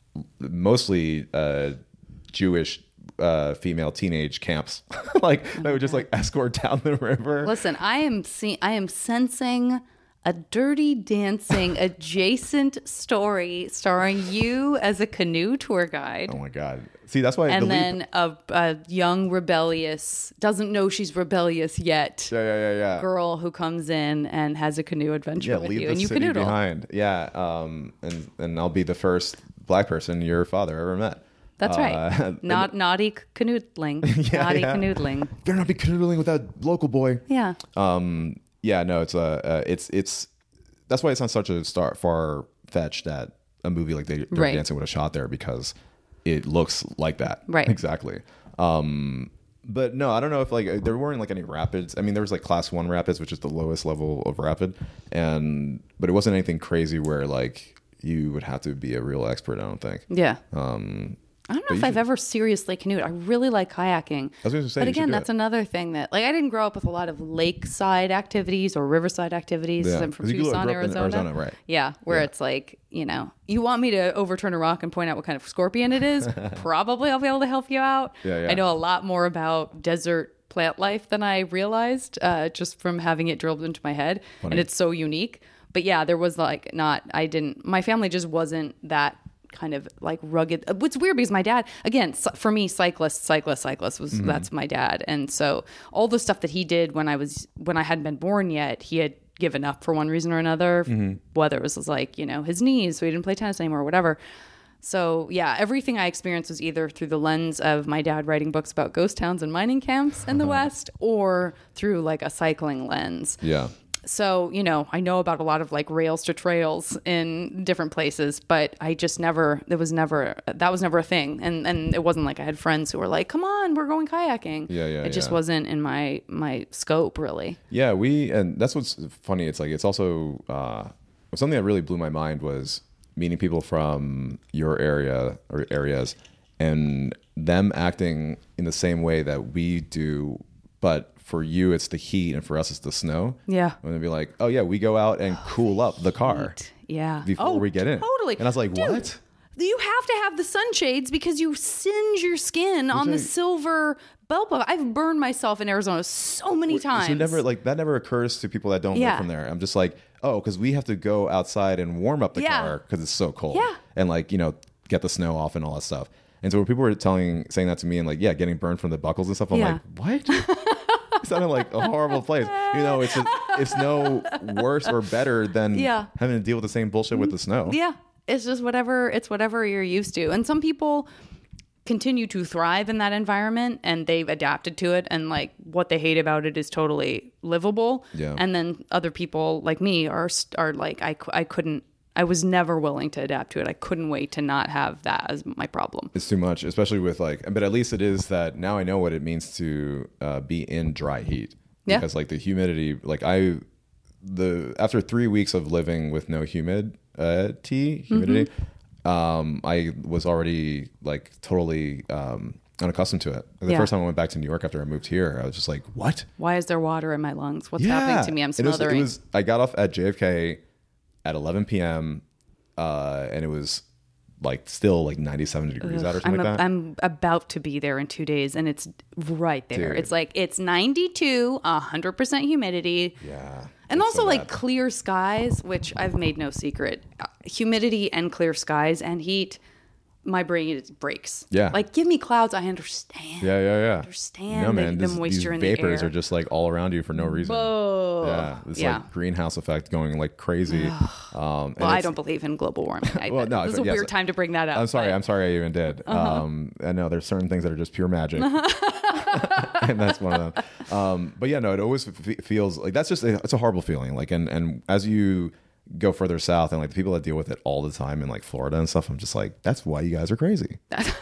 mostly uh, Jewish uh, female teenage camps. Like they would just like escort down the river. Listen, I am see- I am sensing a Dirty Dancing adjacent story starring you as a canoe tour guide. Oh my God. See, that's why And the lead- then a, a young rebellious, doesn't know she's rebellious yet, yeah, yeah, yeah, yeah. girl who comes in and has a canoe adventure Yeah, with leave you, the and you city canoodle. behind. Yeah, um, and and I'll be the first black person your father ever met. That's Uh, right. Not naughty canoodling. Yeah, naughty yeah. canoodling. Better not be canoodling with that local boy. Yeah. Um, yeah, no, it's a, uh, it's it's that's why it's not such a star far fetched that a movie like Dirty Right. Dancing would have shot there because it looks like that. Right. Exactly. Um, but no, I don't know if like there weren't like any rapids. I mean, there was like class one rapids, which is the lowest level of rapid, and but it wasn't anything crazy where like you would have to be a real expert. I don't think. Yeah. Um, I don't know but if you I've should- ever seriously canoed. I really like kayaking. I was gonna say, but you should again, do that's it. another thing that, like, I didn't grow up with a lot of lakeside activities or riverside activities. Yeah, I'm from 'cause you grew up- Tucson, grew up in Arizona. Arizona, right. Yeah, where Yeah. it's like, you know, you want me to overturn a rock and point out what kind of scorpion it is? Probably I'll be able to help you out. Yeah, yeah. I know a lot more about desert plant life than I realized, uh, just from having it drilled into my head. Funny. And it's so unique. But yeah, there was like not, I didn't, my family just wasn't that kind of like rugged. What's weird because my dad, again, c- for me, cyclist, cyclist, cyclist was, Mm-hmm. that's my dad. And so all the stuff that he did when I was, when I hadn't been born yet, he had given up for one reason or another, Mm-hmm. whether it was like, you know, his knees, so he didn't play tennis anymore or whatever. So yeah, everything I experienced was either through the lens of my dad writing books about ghost towns and mining camps in the West, or through like a cycling lens. Yeah. So, you know, I know about a lot of like rails to trails in different places, but I just never, there was never, that was never a thing. And and it wasn't like I had friends who were like, come on, we're going kayaking. Yeah, yeah, It just yeah. wasn't in my, my scope really. Yeah, we and that's what's funny. It's like it's also uh, something that really blew my mind was meeting people from your area or areas and them acting in the same way that we do, but for you it's the heat and for us it's the snow. Yeah. And they'd be like, "Oh yeah, we go out and cool up the car Yeah. before Oh, we get in." Totally. And I was like, Dude, "What?" You have to have the sunshades because you singe your skin on the I- silver belt buckle. I've burned myself in Arizona so many times. So never like that never occurs to people that don't Yeah. live from there. I'm just like, oh, because we have to go outside and warm up the Yeah. car because it's so cold. Yeah. And like, you know, get the snow off and all that stuff. And so when people were telling saying that to me and like, yeah, getting burned from the buckles and stuff, I'm Yeah. like, what? It sounded like a horrible place. You know, it's a, it's no worse or better than Yeah. having to deal with the same bullshit with the snow. Yeah. It's just whatever, it's whatever you're used to. And some people continue to thrive in that environment and they've adapted to it, and like what they hate about it is totally livable. Yeah. And then other people like me are are like I, cou- I couldn't I was never willing to adapt to it. I couldn't wait to not have that as my problem. It's too much, especially with like, but at least it is that now I know what it means to uh, be in dry heat. Yeah. Because like the humidity, like I, the, after three weeks of living with no humid, uh, tea, humidity, mm-hmm. um, I was already like totally, um, unaccustomed to it. The yeah. first time I went back to New York after I moved here, I was just like, what? Why is there water in my lungs? What's yeah. happening to me? I'm smothering. It was, it was, I got off at J F K at eleven p.m. Uh, and it was like still like ninety-seven degrees Ugh, out or something I'm, like a, that. I'm about to be there in two days and it's right there. Dude. It's like, it's ninety-two, one hundred percent humidity. Yeah. And also so like bad. clear skies, which I've made no secret. Uh, humidity and clear skies and heat, my brain breaks. Yeah. Like, give me clouds, I understand. Yeah, yeah, yeah. I understand no, the, man, the this, moisture these in the air. vapors are just like all around you for no reason. Whoa. Yeah, it's Yeah. like greenhouse effect going like crazy. um, and Well, I it's- don't believe in global warming. I, Well, no, this is a yes, weird time to bring that up. I'm sorry. but- I'm sorry I even did. Uh-huh. Um, I know there's certain things that are just pure magic, and that's one of them. Um, but yeah, no, it always f- feels like that's just a, it's a horrible feeling. Like, and and as you go further south, and like the people that deal with it all the time in like Florida and stuff, I'm just like, that's why you guys are crazy.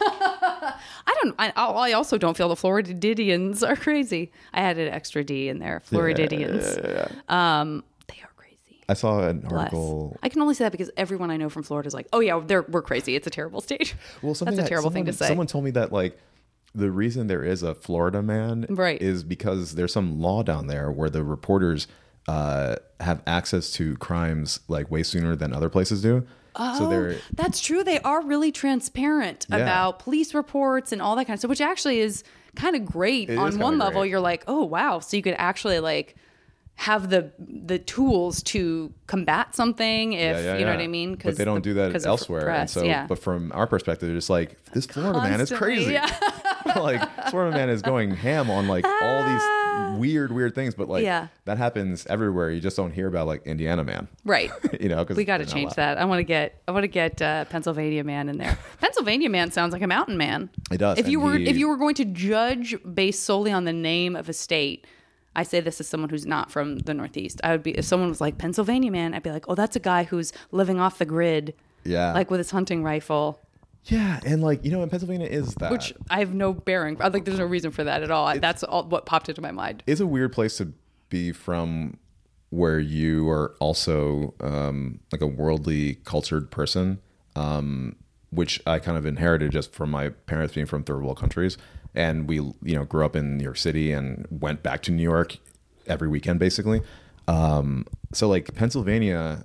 I don't. I, I also don't feel the Floridians are crazy. I added an extra D in there. Floridians. Yeah, yeah, yeah. Um, they are crazy. I saw an Bless. article. I can only say that because everyone I know from Florida is like, oh yeah, they're we're crazy. It's a terrible state. Well, something That's a that terrible someone, thing to say. Someone told me that like the reason there is a Florida man Right. is because there's some law down there where the reporters uh, have access to crimes like way sooner than other places do. Oh, so they're that's true. They are really transparent Yeah. about police reports and all that kind of stuff, which actually is kind of great. It On is one kinda level, great. you're like, oh wow, so you could actually like have the the tools to combat something if yeah, yeah, you know yeah. what I mean. But they don't the, do that 'cause of elsewhere. press, and so, yeah. but from our perspective, they're just like this Florida man is Constantly, crazy. yeah. Like Florida man is going ham on like all these weird, weird things. But like Yeah. that happens everywhere. You just don't hear about like Indiana man. Right. You know, because We got to change that. I want to get I want to get uh, Pennsylvania man in there. Pennsylvania man sounds like a mountain man. It does. If you and were he- if you were going to judge based solely on the name of a state, I say this as someone who's not from the Northeast. I would be if someone was like Pennsylvania man, I'd be like, oh, that's a guy who's living off the grid, yeah, like with his hunting rifle, yeah, and like you know, in Pennsylvania is that which I have no bearing. I think there's no reason for that at all. That's all what popped into my mind. it's a weird place to be from, where you are also um, like a worldly cultured person, um, which I kind of inherited just from my parents being from third world countries, and we you know grew up in New York City and went back to New York every weekend basically. Um, so like Pennsylvania,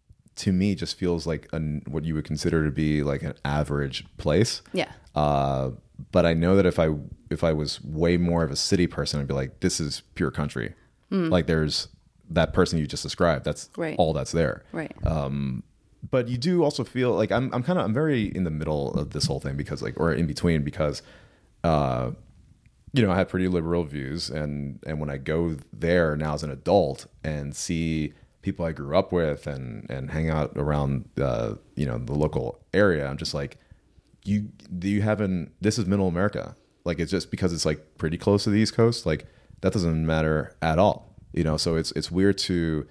to me, just feels like an, what you would consider to be like an average place. Yeah. Uh, but I know that if I if I was way more of a city person, I'd be like, this is pure country. Like there's that person you just described. That's Right. all that's there. Right. Um, but you do also feel like I'm I'm kind of I'm very in the middle of this whole thing because like or in between because, uh, you know, I have pretty liberal views and and when I go there now as an adult and see people I grew up with and and hang out around uh, you know the local area, I'm just like, you do you haven't this is middle America. Like it's just because it's like pretty close to the East Coast, like that doesn't matter at all, you know. So it's it's weird to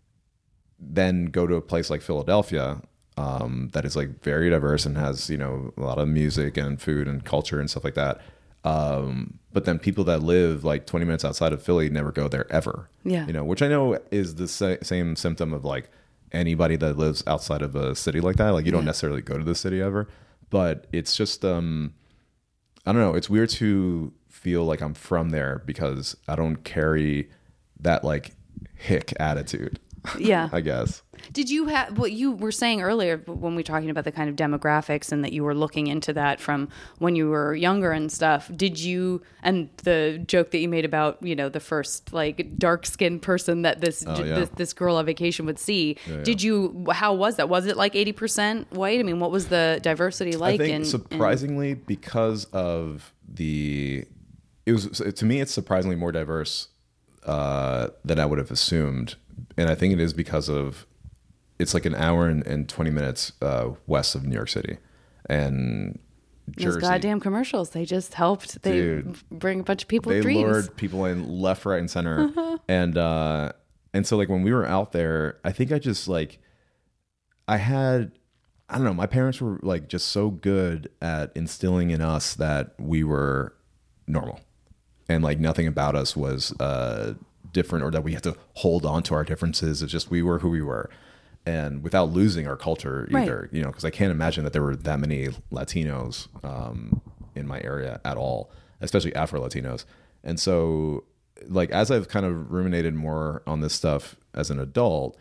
then go to a place like Philadelphia um, that is like very diverse and has you know a lot of music and food and culture and stuff like that. Um, but then people that live like twenty minutes outside of Philly never go there ever. Yeah. You know, which I know is the sa- same symptom of like anybody that lives outside of a city like that. Like you don't Yeah. necessarily go to the city ever, but it's just um, I don't know. It's weird to feel like I'm from there because I don't carry that like hick attitude. Yeah. I guess. Did you have what you were saying earlier when we were talking about the kind of demographics and that you were looking into that from when you were younger and stuff? Did you, and the joke that you made about, you know, the first like dark skinned person that this, Oh, yeah. this this girl on vacation would see? Yeah, yeah. Did you, how was that? Was it like eighty percent white? I mean, what was the diversity like? I think in, surprisingly because of the, it was to me it's surprisingly more diverse uh, than I would have assumed, and I think it is because of it's like an hour and, and twenty minutes uh, west of New York City, and Those Jersey. goddamn commercials, they just helped. They Dude. bring a bunch of people They dreams. lured people in left, right, and center, and uh, and so like when we were out there, I think I just like I had, I don't know, my parents were like just so good at instilling in us that we were normal and like nothing about us was uh, different or that we had to hold on to our differences. It's just we were who we were. And without losing our culture either, right. you know, because I can't imagine that there were that many Latinos um, in my area at all, especially Afro-Latinos. And so, like, as I've kind of ruminated more on this stuff as an adult,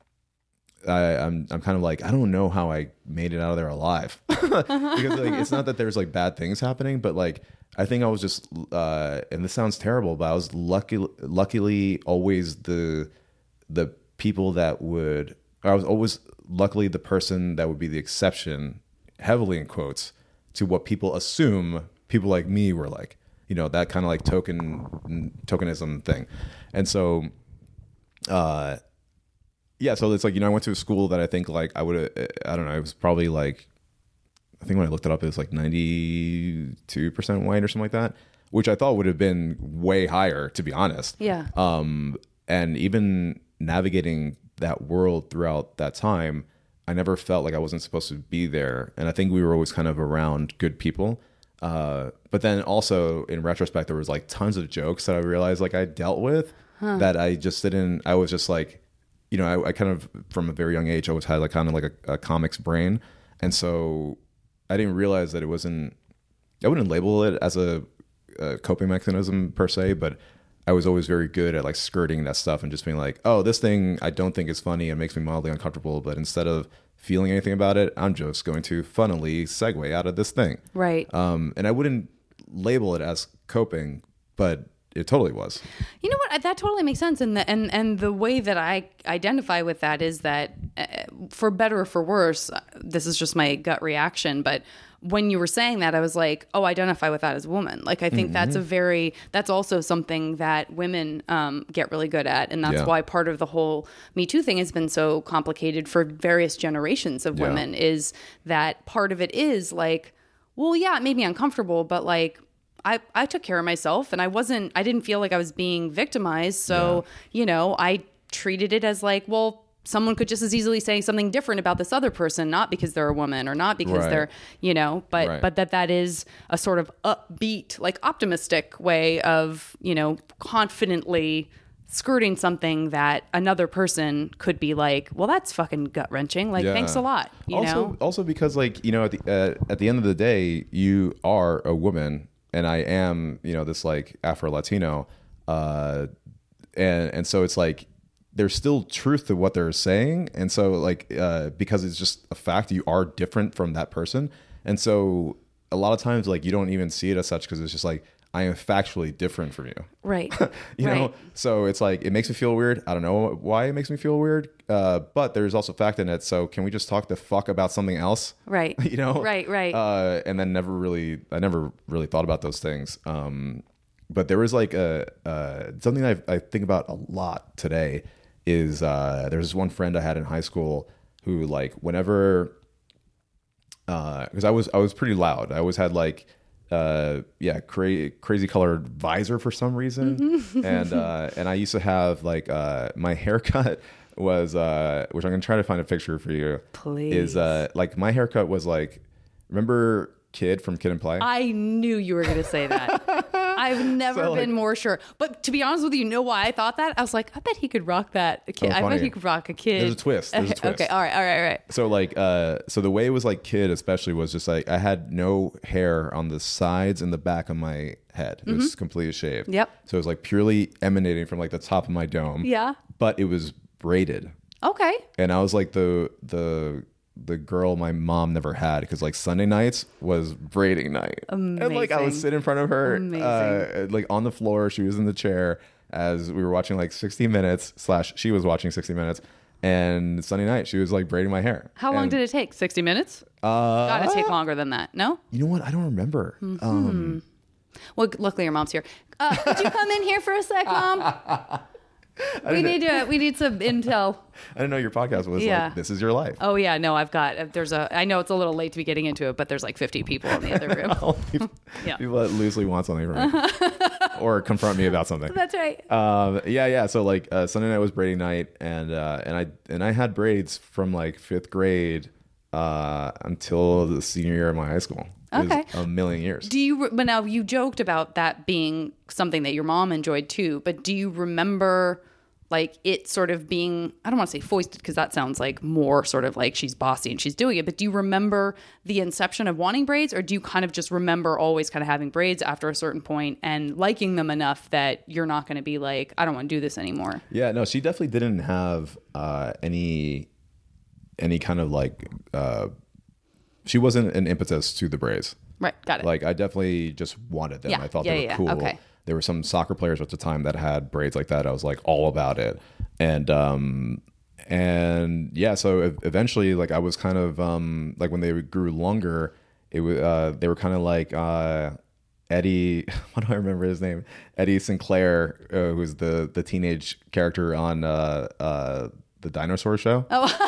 I, I'm I'm kind of like, I don't know how I made it out of there alive. Because like, it's not that there's like bad things happening, but like, I think I was just, uh, and this sounds terrible, but I was lucky, luckily always the the people that would, I was always luckily the person that would be the exception, heavily in quotes, to what people assume people like me were like, you know, that kind of like token tokenism thing. And so, uh, yeah, so it's like, you know, I went to a school that I think like I would, I don't know, it was probably like, I think when I looked it up, it was like ninety-two percent white or something like that, which I thought would have been way higher, to be honest. Yeah. Um, and even navigating that world throughout that time, I never felt like I wasn't supposed to be there. And I think we were always kind of around good people. Uh, but then also in retrospect, there was like tons of jokes that I realized like I dealt with huh. that I just didn't, I was just like, you know, I, I kind of, from a very young age, always had like kind of like a, a comics brain. And so I didn't realize that it wasn't, I wouldn't label it as a, a coping mechanism per se, but I was always very good at like skirting that stuff and just being like, oh, this thing I don't think is funny and makes me mildly uncomfortable. But instead of feeling anything about it, I'm just going to funnily segue out of this thing. Right. Um, and I wouldn't label it as coping, but it totally was. You know what? That totally makes sense. And the, and, and the way that I identify with that is that uh, for better or for worse, this is just my gut reaction, but when you were saying that, I was like, oh, identify with that as a woman. Like, I think mm-hmm. that's a very, that's also something that women um, get really good at. And that's yeah. why part of the whole Me Too thing has been so complicated for various generations of women yeah. is that part of it is like, well, yeah, it made me uncomfortable, but like, I, I took care of myself and I wasn't, I didn't feel like I was being victimized. So, yeah. you know, I treated it as like, well, someone could just as easily say something different about this other person, not because they're a woman or not because right. they're, you know, but, right. but that that is a sort of upbeat, like optimistic way of, you know, confidently skirting something that another person could be like, well, that's fucking gut wrenching. Like, yeah. thanks a lot. You also, know, also because like, you know, at the, uh, at the end of the day, you are a woman and I am, you know, this like Afro-Latino. Uh, and, and so it's like, there's still truth to what they're saying. And so like, uh, because it's just a fact, you are different from that person. And so a lot of times, like, you don't even see it as such because it's just like, I am factually different from you. Right. you right. know? So it's like, it makes me feel weird. I don't know why it makes me feel weird. Uh, but there's also fact in it. So can we just talk the fuck about something else? Right. you know? Right, right. Uh, and then never really, I never really thought about those things. Um, but there was like a, uh, something I, I think about a lot today is uh, there's one friend I had in high school who like whenever, because uh, I was I was pretty loud. I always had like, uh, yeah, cra- crazy colored visor for some reason, mm-hmm. and uh, and I used to have like uh, my haircut was, uh, which I'm gonna try to find a picture for you. Please. Is uh, like my haircut was like, remember Kid from Kid and Play? I knew you were gonna say that. I've never so, like, been more sure. But to be honest with you, you know why I thought that? I was like, I bet he could rock that. A kid. Oh, I bet he could rock a Kid. There's a twist. There's a twist. Okay, all right, all right, all right. So like, uh, so the way it was like Kid especially was just like, I had no hair on the sides and the back of my head. It mm-hmm. was completely shaved. Yep. So it was like purely emanating from like the top of my dome. Yeah. But it was braided. Okay. And I was like the, the, the girl my mom never had because like Sunday nights was braiding night. Amazing. And like I would sit in front of her uh, like on the floor. She was in the chair as we were watching like sixty minutes slash she was watching sixty minutes. And Sunday night she was like braiding my hair. How long and, did it take? sixty minutes? Uh, Gotta take longer than that. No? You know what? I don't remember. Mm-hmm. Um, well, luckily your mom's here. Uh, could you come in here for a sec, Mom? We need to, we need some intel. I didn't know your podcast was yeah. like, this is your life. Oh yeah, no, I've got, there's a, I know it's a little late to be getting into it, but there's like fifty people in the other room. people, yeah. people that loosely want something from me. or confront me about something. That's right. Um, yeah, yeah. So like uh, Sunday night was braiding night, and uh, and I and I had braids from like fifth grade uh, until the senior year of my high school. It Okay. was a million years. Do you, re- but now you joked about that being something that your mom enjoyed too, but do you remember like it sort of being, I don't want to say foisted because that sounds like more sort of like she's bossy and she's doing it, but do you remember the inception of wanting braids, or do you kind of just remember always kind of having braids after a certain point and liking them enough that you're not going to be like, I don't want to do this anymore? Yeah, no, she definitely didn't have uh, any any kind of like uh, she wasn't an impetus to the braids. Right, got it. Like I definitely just wanted them. Yeah, I thought yeah, they were yeah, cool. okay. There were some soccer players at the time that had braids like that. I was like all about it. And um and yeah, so ev- eventually like I was kind of um like when they grew longer, it was uh they were kind of like uh Eddie, what do I remember his name? Eddie Sinclair, uh, who's the the teenage character on uh uh the Dinosaur Show.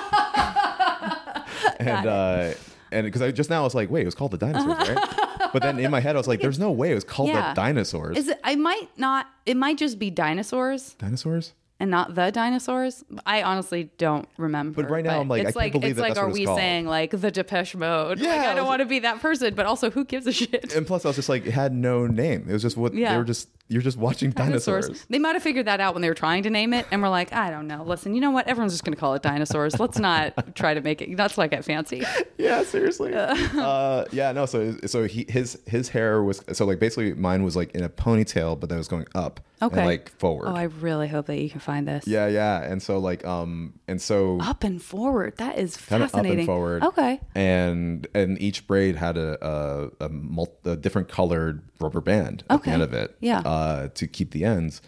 Oh. and uh and because I just now I was like, wait, it was called the Dinosaurs, right? But then in my head I was like, there's no way it was called Yeah. the Dinosaurs. Is it, I might not, it might just be dinosaurs Dinosaurs? and not the dinosaurs. I honestly don't remember. But right now I'm like, I it's can't like, believe it's that like, that's what are it's we called. saying like the Depeche Mode? Yeah, like, I I don't was- want to be that person, but also who gives a shit? And plus I was just like, it had no name. It was just what Yeah. they were just, you're just watching dinosaurs. Dinosaurs. They might have figured that out when they were trying to name it, and we're like, I don't know. Listen, you know what? Everyone's just going to call it dinosaurs. Let's not try to make it. Let's not get fancy. Yeah, seriously. uh, yeah, no. So, so he his his hair was so like basically mine was like in a ponytail, but then it was going up Okay. and like forward. Oh, I really hope that you can find this. yeah, yeah. And so like um and so Up and forward. That is kind of up fascinating. and forward. Okay. And and each braid had a a, a, mul- a different colored rubber band at Okay. the end of it. Yeah. Uh, to keep the ends.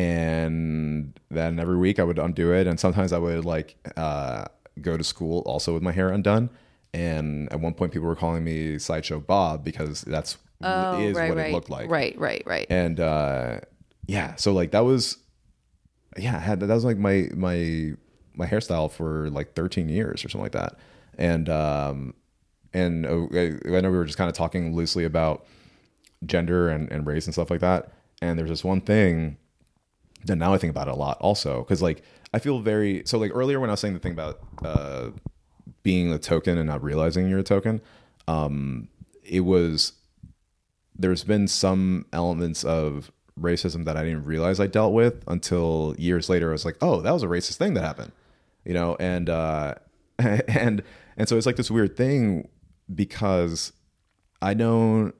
And then every week I would undo it, and sometimes I would like uh, go to school also with my hair undone. And at one point, people were calling me Sideshow Bob because that's Oh, is right, what right. it looked like. Right, right, right. And uh, yeah, so like that was yeah, I had that was like my my my hairstyle for like thirteen years or something like that. And um, and uh, I know we were just kind of talking loosely about gender and, and race and stuff like that. And there's this one thing that now I think about it a lot also, because like I feel very so like earlier when I was saying the thing about uh, being a token and not realizing you're a token, um, it was there's been some elements of racism that I didn't realize I dealt with until years later. I was like, oh, that was a racist thing that happened, you know, and uh, and and so it's like this weird thing because I don't.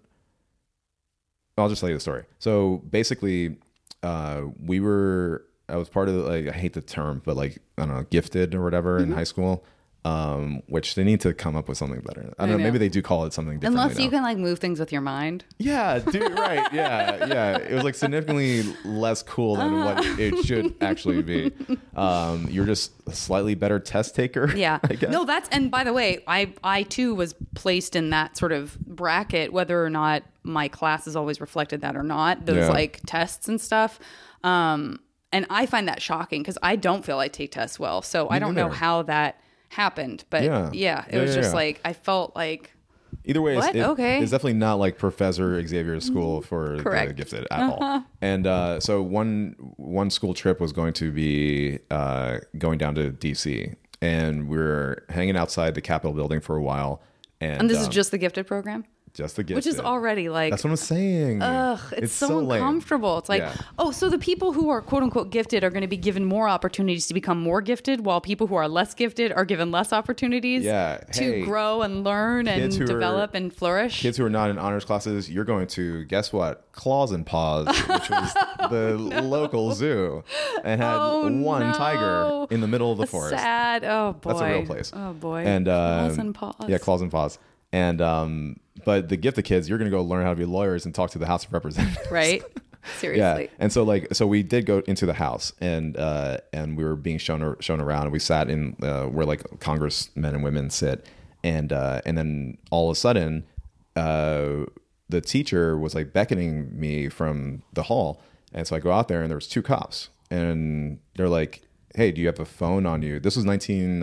I'll just tell you the story. So basically, uh, we were, I was part of the, like, I hate the term, but like, I don't know, gifted or whatever in high school, um, which they need to come up with something better. I don't I know, know. maybe they do call it something different. Unless you can like move things with your mind. Yeah, dude, right. Yeah, yeah. It was like significantly less cool than what it should actually be. Um, you're just a slightly better test taker. Yeah. I guess. No, that's, and by the way, I I too was placed in that sort of bracket, whether or not my classes always reflected that or not, those Yeah. like tests and stuff. Um, and I find that shocking because I don't feel I take tests well. So I don't know neither. how that happened. But yeah, Yeah. it Yeah, was yeah, just yeah. like, I felt like, Either way, it's, What? it- Okay. it's definitely not like Professor Xavier's school for the Correct. gifted at all. And uh, so one one school trip was going to be uh, going down to D C, and we were hanging outside the Capitol building for a while. And, and this is um, just the gifted program, just the gifted, which is already like, That's what I'm saying. ugh, it's, so, lame. uncomfortable. It's like, Yeah. oh, so the people who are quote unquote gifted are going to be given more opportunities to become more gifted, while people who are less gifted are given less opportunities Yeah. to Hey, grow and learn and kids who are- develop and flourish. Kids who are not in honors classes, you're going to guess what? Claws and Paws, which was the local zoo, and had Oh, one no. tiger in the middle of the forest. Sad. Oh boy. That's a real place. Oh boy. And um, Claws and paws. Yeah, claws and paws. And um, but the gifted kids, you're gonna go learn how to be lawyers and talk to the House of Representatives. Right. Seriously. Yeah. And so like so we did go into the house, and uh, and we were being shown shown around, and we sat in uh, where like congressmen and women sit, and uh, and then all of a sudden, uh, the teacher was like beckoning me from the hall, and so I go out there, and there was two cops, and they're like, "Hey, do you have a phone on you?" This was nineteen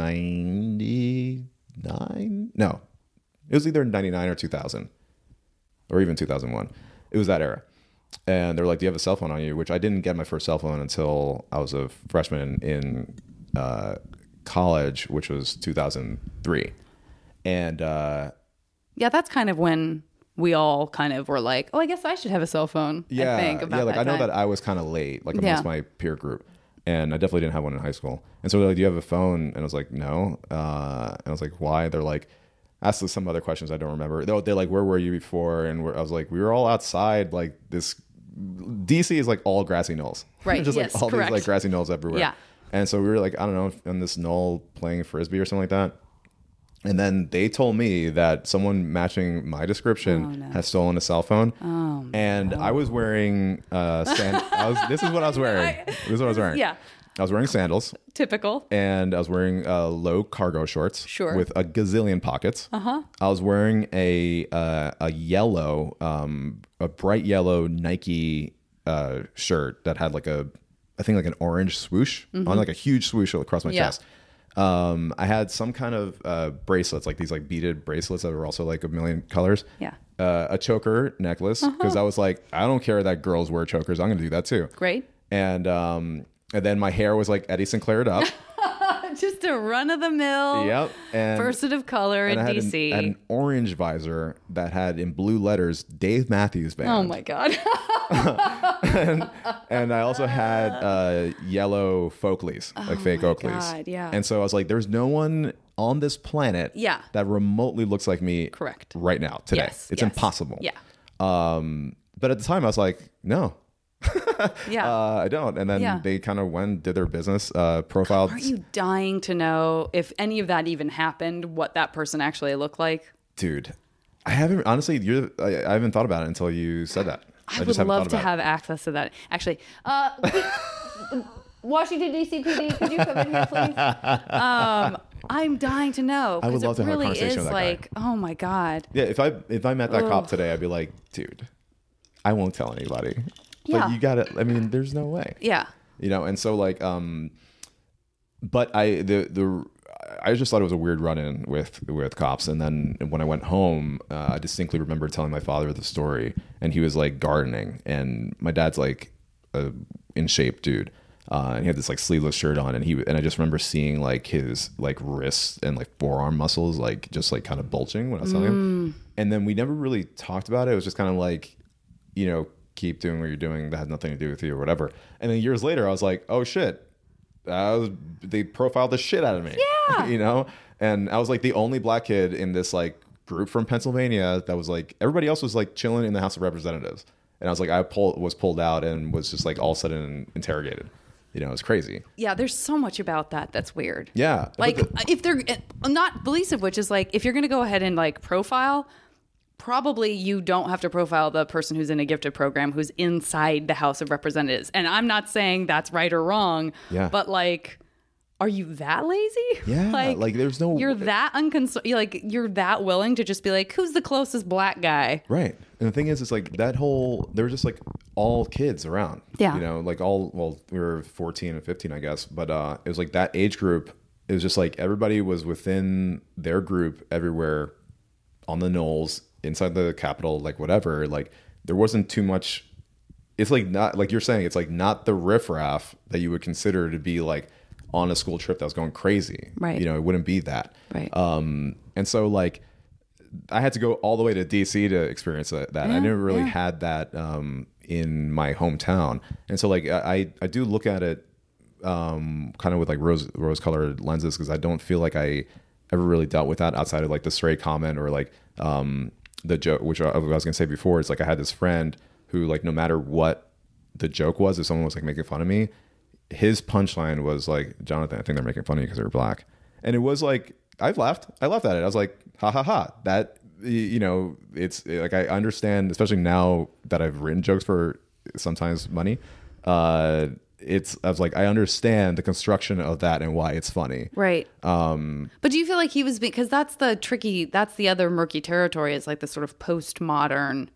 ninety-nine. No, it was either ninety-nine or two thousand, or even two thousand one. It was that era. and they're like, "Do you have a cell phone on you?" Which I didn't get my first cell phone until I was a freshman in uh, college, which was two thousand three. And uh, yeah, that's kind of when we all kind of were like, "Oh, I guess I should have a cell phone." yeah, I think about yeah. Like that I know time. that I was kind of late, like amongst Yeah. my peer group, and I definitely didn't have one in high school. And so they're like, "Do you have a phone?" And I was like, "No." Uh, and I was like, "Why?" They're like, asked us some other questions I don't remember. They're, they're like, "Where were you before?" And we're, I was like, "We were all outside, like this." D C is like all grassy knolls, Right, Just yes, like all correct. these like grassy knolls everywhere. Yeah. And so we were like, I don't know, on this knoll playing frisbee or something like that. And then they told me that someone matching my description Oh, no. has stolen a cell phone. Oh, and I was wearing uh, sand- I was, this is what I was wearing. This is what I was wearing. Yeah. I was wearing sandals. Typical. And I was wearing uh, low cargo shorts Sure. with a gazillion pockets. Uh-huh. I was wearing a uh, a yellow, um, a bright yellow Nike uh, shirt that had like a, I think like an orange swoosh on, like a huge swoosh across my Yeah. chest. Um, I had some kind of uh, bracelets, like these like beaded bracelets that were also like a million colors. Yeah. Uh, a choker necklace because I was like, I don't care that girls wear chokers. I'm going to do that too. Great. And um, and then my hair was like Eddie Sinclaired up. Just a run of the mill. Yep. And Person of color and in I had D an, C. I had an orange visor that had in blue letters Dave Matthews Band. Oh my God. and, and I also had uh, yellow Folkleys, like fake my Oakleys. God, yeah. And so I was like, there's no one on this planet Yeah. that remotely looks like me Correct. right now, today. Yes, It's yes. impossible. Yeah. Um, but at the time I was like, no, Yeah. uh, I don't. And then Yeah. they kind of went, did their business, uh, profiled. Aren't you dying to know if any of that even happened, what that person actually looked like? Dude, I haven't, honestly, you're, I, I haven't thought about it until you said that. I, just would haven't love thought to about it. have access to that. Actually, uh, we- Washington, D C P D, could you come in here, please? Um, I'm dying to know. I would 'cause love to it have a really conversation is with that guy. like, oh my God. Yeah, if I if I met that cop today, I'd be like, dude, I won't tell anybody. Yeah. But you gotta, I mean, there's no way. Yeah. You know, and so like, um, but I the the I just thought it was a weird run-in with with cops, and then when I went home, uh, I distinctly remember telling my father the story, and he was like gardening, and my dad's like a in shape dude. Uh, and he had this like sleeveless shirt on, and he and I just remember seeing like his like wrists and like forearm muscles like just like kind of bulging when I was telling him. And then we never really talked about it. It was just kind of like, you know, keep doing what you're doing. That had nothing to do with you or whatever. And then years later, I was like, oh shit, I was, they profiled the shit out of me. Yeah. You know, and I was like the only black kid in this like group from Pennsylvania that was like, everybody else was like chilling in the House of Representatives, and I was like, I pulled was pulled out and was just like all of a sudden interrogated. You know, it's crazy. Yeah, there's so much about that that's weird. Yeah. Like, But the- if they're not the least of which is like, if you're going to go ahead and like profile, probably you don't have to profile the person who's in a gifted program who's inside the House of Representatives. And I'm not saying that's right or wrong, Yeah. but like, are you that lazy? Yeah, like, there's no- You're that unconcerned. Like, you're that willing to just be like, who's the closest black guy? Right. And the thing is, it's like that whole, they were just like all kids around. Yeah. You know, like all, well, we were fourteen and fifteen, I guess. But uh, it was like that age group. It was just like everybody was within their group everywhere on the knolls, inside the Capitol, like whatever. Like there wasn't too much. It's like not, like you're saying, it's like not the riffraff that you would consider to be like on a school trip that was going crazy. Right. You know, it wouldn't be that. Right. Um, and so like, I had to go all the way to D C to experience that. that. I never really yeah. had that um, in my hometown, and so like I I do look at it um, kind of with like rose rose colored lenses because I don't feel like I ever really dealt with that outside of like the stray comment or like um, the joke, which I, I was gonna say before. It's like I had this friend who like no matter what the joke was, if someone was like making fun of me, his punchline was like, Jonathan, I think they're making fun of you because you're black, and it was like. I've laughed. I laughed at it. I was like, ha ha ha. That, you know, it's like, I understand, especially now that I've written jokes for sometimes money. Uh, it's, I was like, I understand the construction of that and why it's funny. Right. Um, but do you feel like he was, because that's the tricky, that's the other murky territory is like the sort of postmodern,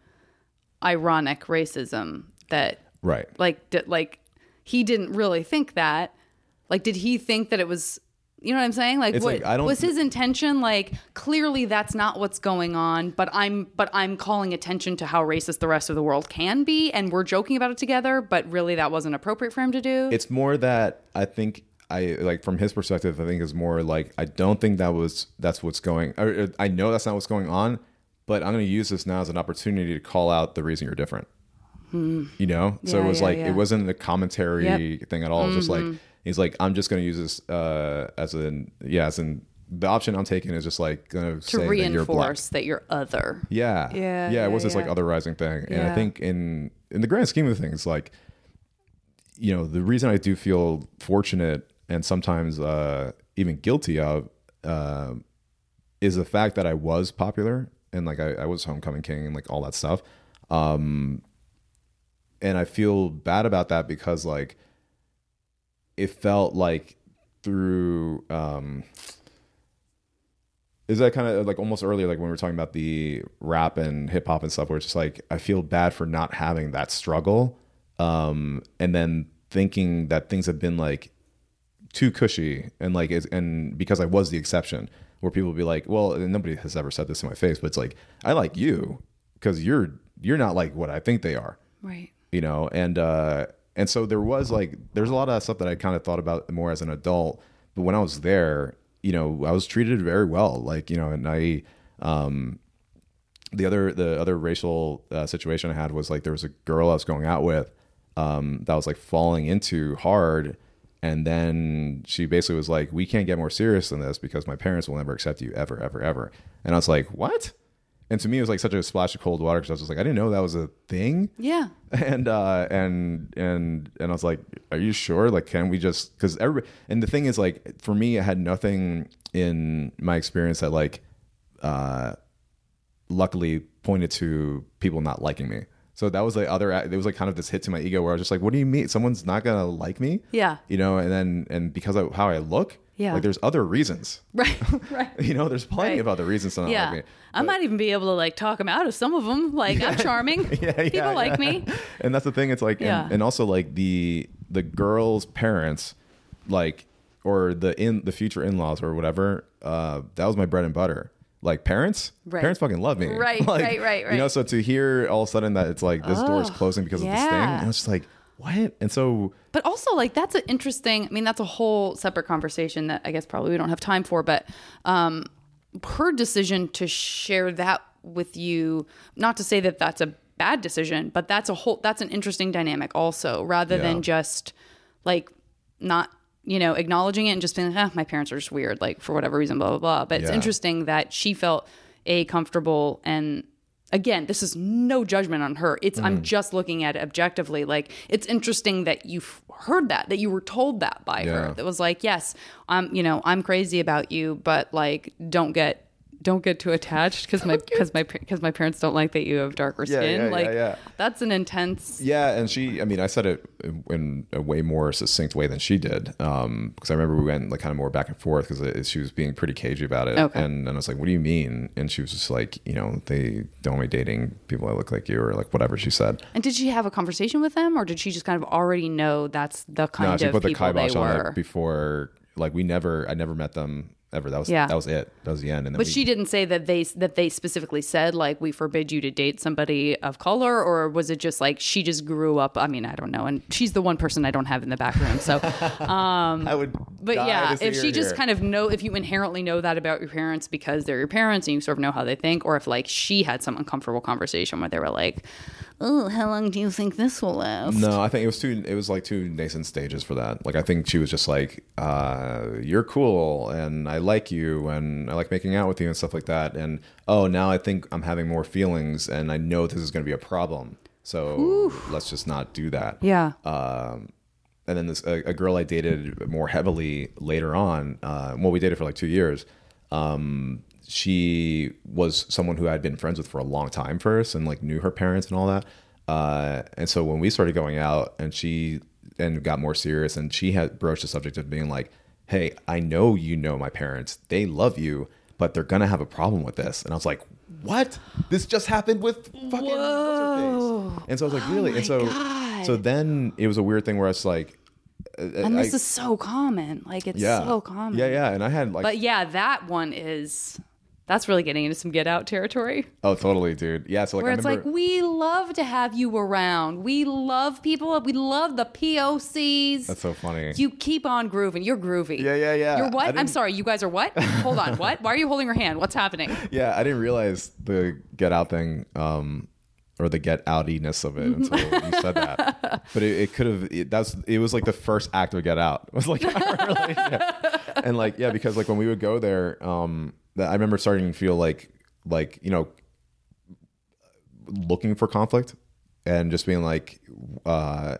ironic racism that, Right. like, d- like he didn't really think that. Like, did he think that it was You know what I'm saying? Like, It's what like, I don't- was his intention? Like, clearly that's not what's going on. But I'm, but I'm calling attention to how racist the rest of the world can be, and we're joking about it together. But really, that wasn't appropriate for him to do. It's more that I think I like from his perspective. I think is more like I don't think that was that's what's going. Or, I know that's not what's going on, but I'm going to use this now as an opportunity to call out the reason you're different. Hmm. You know, so Yeah, it was yeah, like yeah. it wasn't a commentary Yep. thing at all. It was just like Mm-hmm. he's like, I'm just going to use this uh, as an yeah, as in the option I'm taking is just like going to to say that you're black. reinforce that you're other. Yeah. Yeah, Yeah. yeah, It was this like yeah. otherizing thing. And Yeah. I think in in the grand scheme of things, like, you know, the reason I do feel fortunate and sometimes uh, even guilty of uh, is the fact that I was popular and like I, I was homecoming king and like all that stuff. Um, and I feel bad about that because like it felt like through um, is that kind of like almost earlier, like when we were talking about the rap and hip hop and stuff, where it's just like, I feel bad for not having that struggle. Um, and then thinking that things have been like too cushy and like, it's, and because I was the exception where people would be like, well, and nobody has ever said this in my face, but it's like, I like you because you're, you're not like what I think they are. Right. You know? And, uh, and so there was like, there's a lot of stuff that I kind of thought about more as an adult, but when I was there, you know, I was treated very well. Like, you know, and I, um, the other, the other racial uh, situation I had was like, there was a girl I was going out with, um, that was like falling into hard. And then she basically was like, we can't get more serious than this because my parents will never accept you ever, ever, ever. And I was like, what? And to me, it was like such a splash of cold water because I was just like, I didn't know that was a thing. Yeah. And uh, and and and I was like, are you sure? Like, can we just? Because everybody. And the thing is, like, for me, I had nothing in my experience that like, uh, luckily pointed to people not liking me. So that was the other. It was like kind of this hit to my ego where I was just like, what do you mean? Someone's not gonna like me? Yeah. You know. And then and because of how I look. Yeah. Like there's other reasons. Right. Right. You know, there's plenty Right. of other reasons to not Yeah. like me. I might even be able to like talk him out of some of them. Like, I'm charming. Yeah, People yeah, like yeah. me. And that's the thing. It's like, Yeah. and, and also like the the girl's parents, like, or the in the future in-laws or whatever. Uh, that was my bread and butter. Like parents, Right. parents fucking love me. Right, Like, right, right, You know, right. so to hear all of a sudden that it's like this door is Oh, closing because of this thing, yeah. and it's just like, what? And so But also, like, that's an interesting, I mean, that's a whole separate conversation that I guess probably we don't have time for. But um, her decision to share that with you, not to say that that's a bad decision, but that's a whole, that's an interesting dynamic also, rather Yeah. than just like not, you know, acknowledging it and just being like, ah, my parents are just weird, like for whatever reason, blah, blah, blah. But it's Yeah. interesting that she felt A, comfortable, and again, this is no judgment on her. It's I'm just looking at it objectively. Like, it's interesting that you've heard that, that you were told that by Yeah. her. That was like, yes, I'm, you know, I'm crazy about you, but like, don't get, don't get too attached because my, because my, because my parents don't like that you have darker Yeah, skin. yeah, yeah, like, yeah. that's an intense. yeah, and she, I mean, I said it in a way more succinct way than she did, um, because I remember we went like kind of more back and forth because she was being pretty cagey about it, Okay. and, and I was like, "What do you mean?" And she was just like, "You know, they don't want me dating people that look like you," or like whatever she said. And did she have a conversation with them, or did she just kind of already know that's the kind No, she of put the people they kibosh on were? it before. Like we never, I never met them ever. That was Yeah. that was it. That was the end. And then But we, she didn't say that they that they specifically said like we forbid you to date somebody of color, or was it just like she just grew up? I mean, I don't know. And she's the one person I don't have in the back room. So, um, I would. but die yeah, to see if her she just here. kind of know, if you inherently know that about your parents because they're your parents and you sort of know how they think, or if like she had some uncomfortable conversation where they were like, "Oh, how long do you think this will last?" No, I think it was two. It was like two nascent stages for that. Like I think she was just like, uh, "You're cool, and I like you, and I like making out with you, and stuff like that." And oh, now I think I'm having more feelings, and I know this is going to be a problem. So let's just not do that. Yeah. Um, and then this a, a girl I dated more heavily later on. Uh, well, we dated for like two years. Um, she was someone who I had been friends with for a long time first, and like knew her parents and all that. Uh, and so when we started going out, and she and got more serious, and she had broached the subject of being like, "Hey, I know you know my parents. They love you, but they're gonna have a problem with this." And I was like, "What? This just happened with fucking what's her face?" And so I was like, "Really?" And so, so then it was a weird thing where I was like, And this I, is so common. Like, it's yeah. so common. Yeah, yeah. And I had like, But yeah, that one is, that's really getting into some Get Out territory. oh, totally, dude. Yeah. So like, Where I it's remember, like, we love to have you around. We love people. We love the P O Cs. that's so funny. You keep on grooving. You're groovy. Yeah, yeah, yeah. You're I what? I'm didn't- sorry. You guys are what? Hold on. What? Why are you holding your hand? What's happening? Yeah, I didn't realize the Get Out thing, um, or the Get Outiness of it until you said that. But it, it could have. It, that's. It was like the first act of Get Out. It was like, really, yeah. And like, yeah, because like when we would go there, um, that I remember starting to feel like, like you know, looking for conflict, and just being like, uh,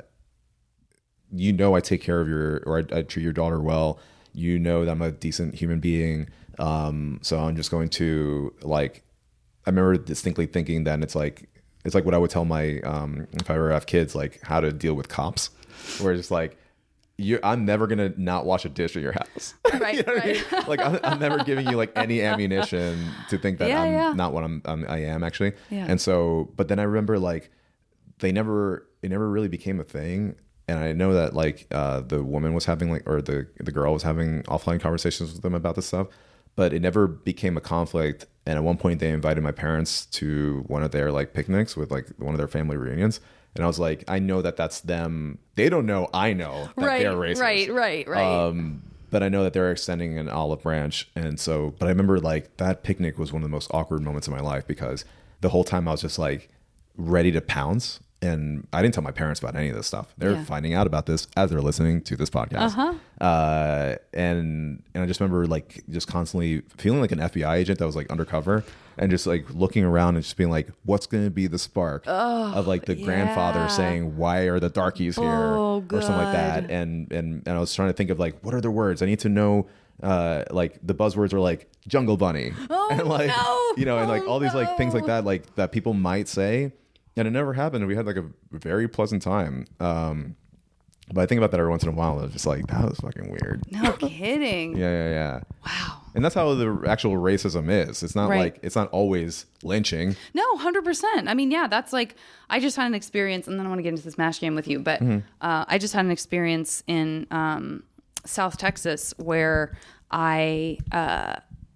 you know, I take care of your, or I, I treat your daughter well. You know that I'm a decent human being. Um, so I'm just going to like. I remember distinctly thinking that it's like. It's like what I would tell my, um, if I ever have kids, like how to deal with cops, where it's just like, you I'm never going to not wash a dish at your house. Right, You know what I right. mean? Like I'm, I'm never giving you like any ammunition to think that Yeah, I'm yeah. not what I'm, I'm, I am actually. Yeah. And so, but then I remember like, they never, it never really became a thing. And I know that like, uh, the woman was having like, or the, the girl was having offline conversations with them about this stuff, but it never became a conflict. And at one point they invited my parents to one of their like picnics with like one of their family reunions. And I was like, I know that that's them. They don't know I know that Right, they're racist. right, right, right. Um, but I know that they're extending an olive branch. And so, but I remember like that picnic was one of the most awkward moments of my life because the whole time I was just like ready to pounce. And I didn't tell my parents about any of this stuff. They're Yeah. finding out about this as they're listening to this podcast. Uh-huh. Uh, and and I just remember like just constantly feeling like an F B I agent that was like undercover and just like looking around and just being like, what's going to be the spark of like the yeah. grandfather saying, why are the darkies here? Oh, or something like that. God. And, and, and I was trying to think of like, what are the words? I need to know, uh, like the buzzwords are like jungle bunny. Oh, and like, no. you know, and like Oh, all these like things like no. that, like that people might say. And it never happened. We had like a very pleasant time. Um, but I think about that every once in a while. It's just like, that was fucking weird. No kidding. Yeah, yeah, yeah. Wow. And that's how the actual racism is. It's not Right. like, it's not always lynching. No, one hundred percent. I mean, yeah, that's like, I just had an experience, and then I want to get into this MASH game with you, but Mm-hmm. uh, I just had an experience in um, South Texas where I, uh,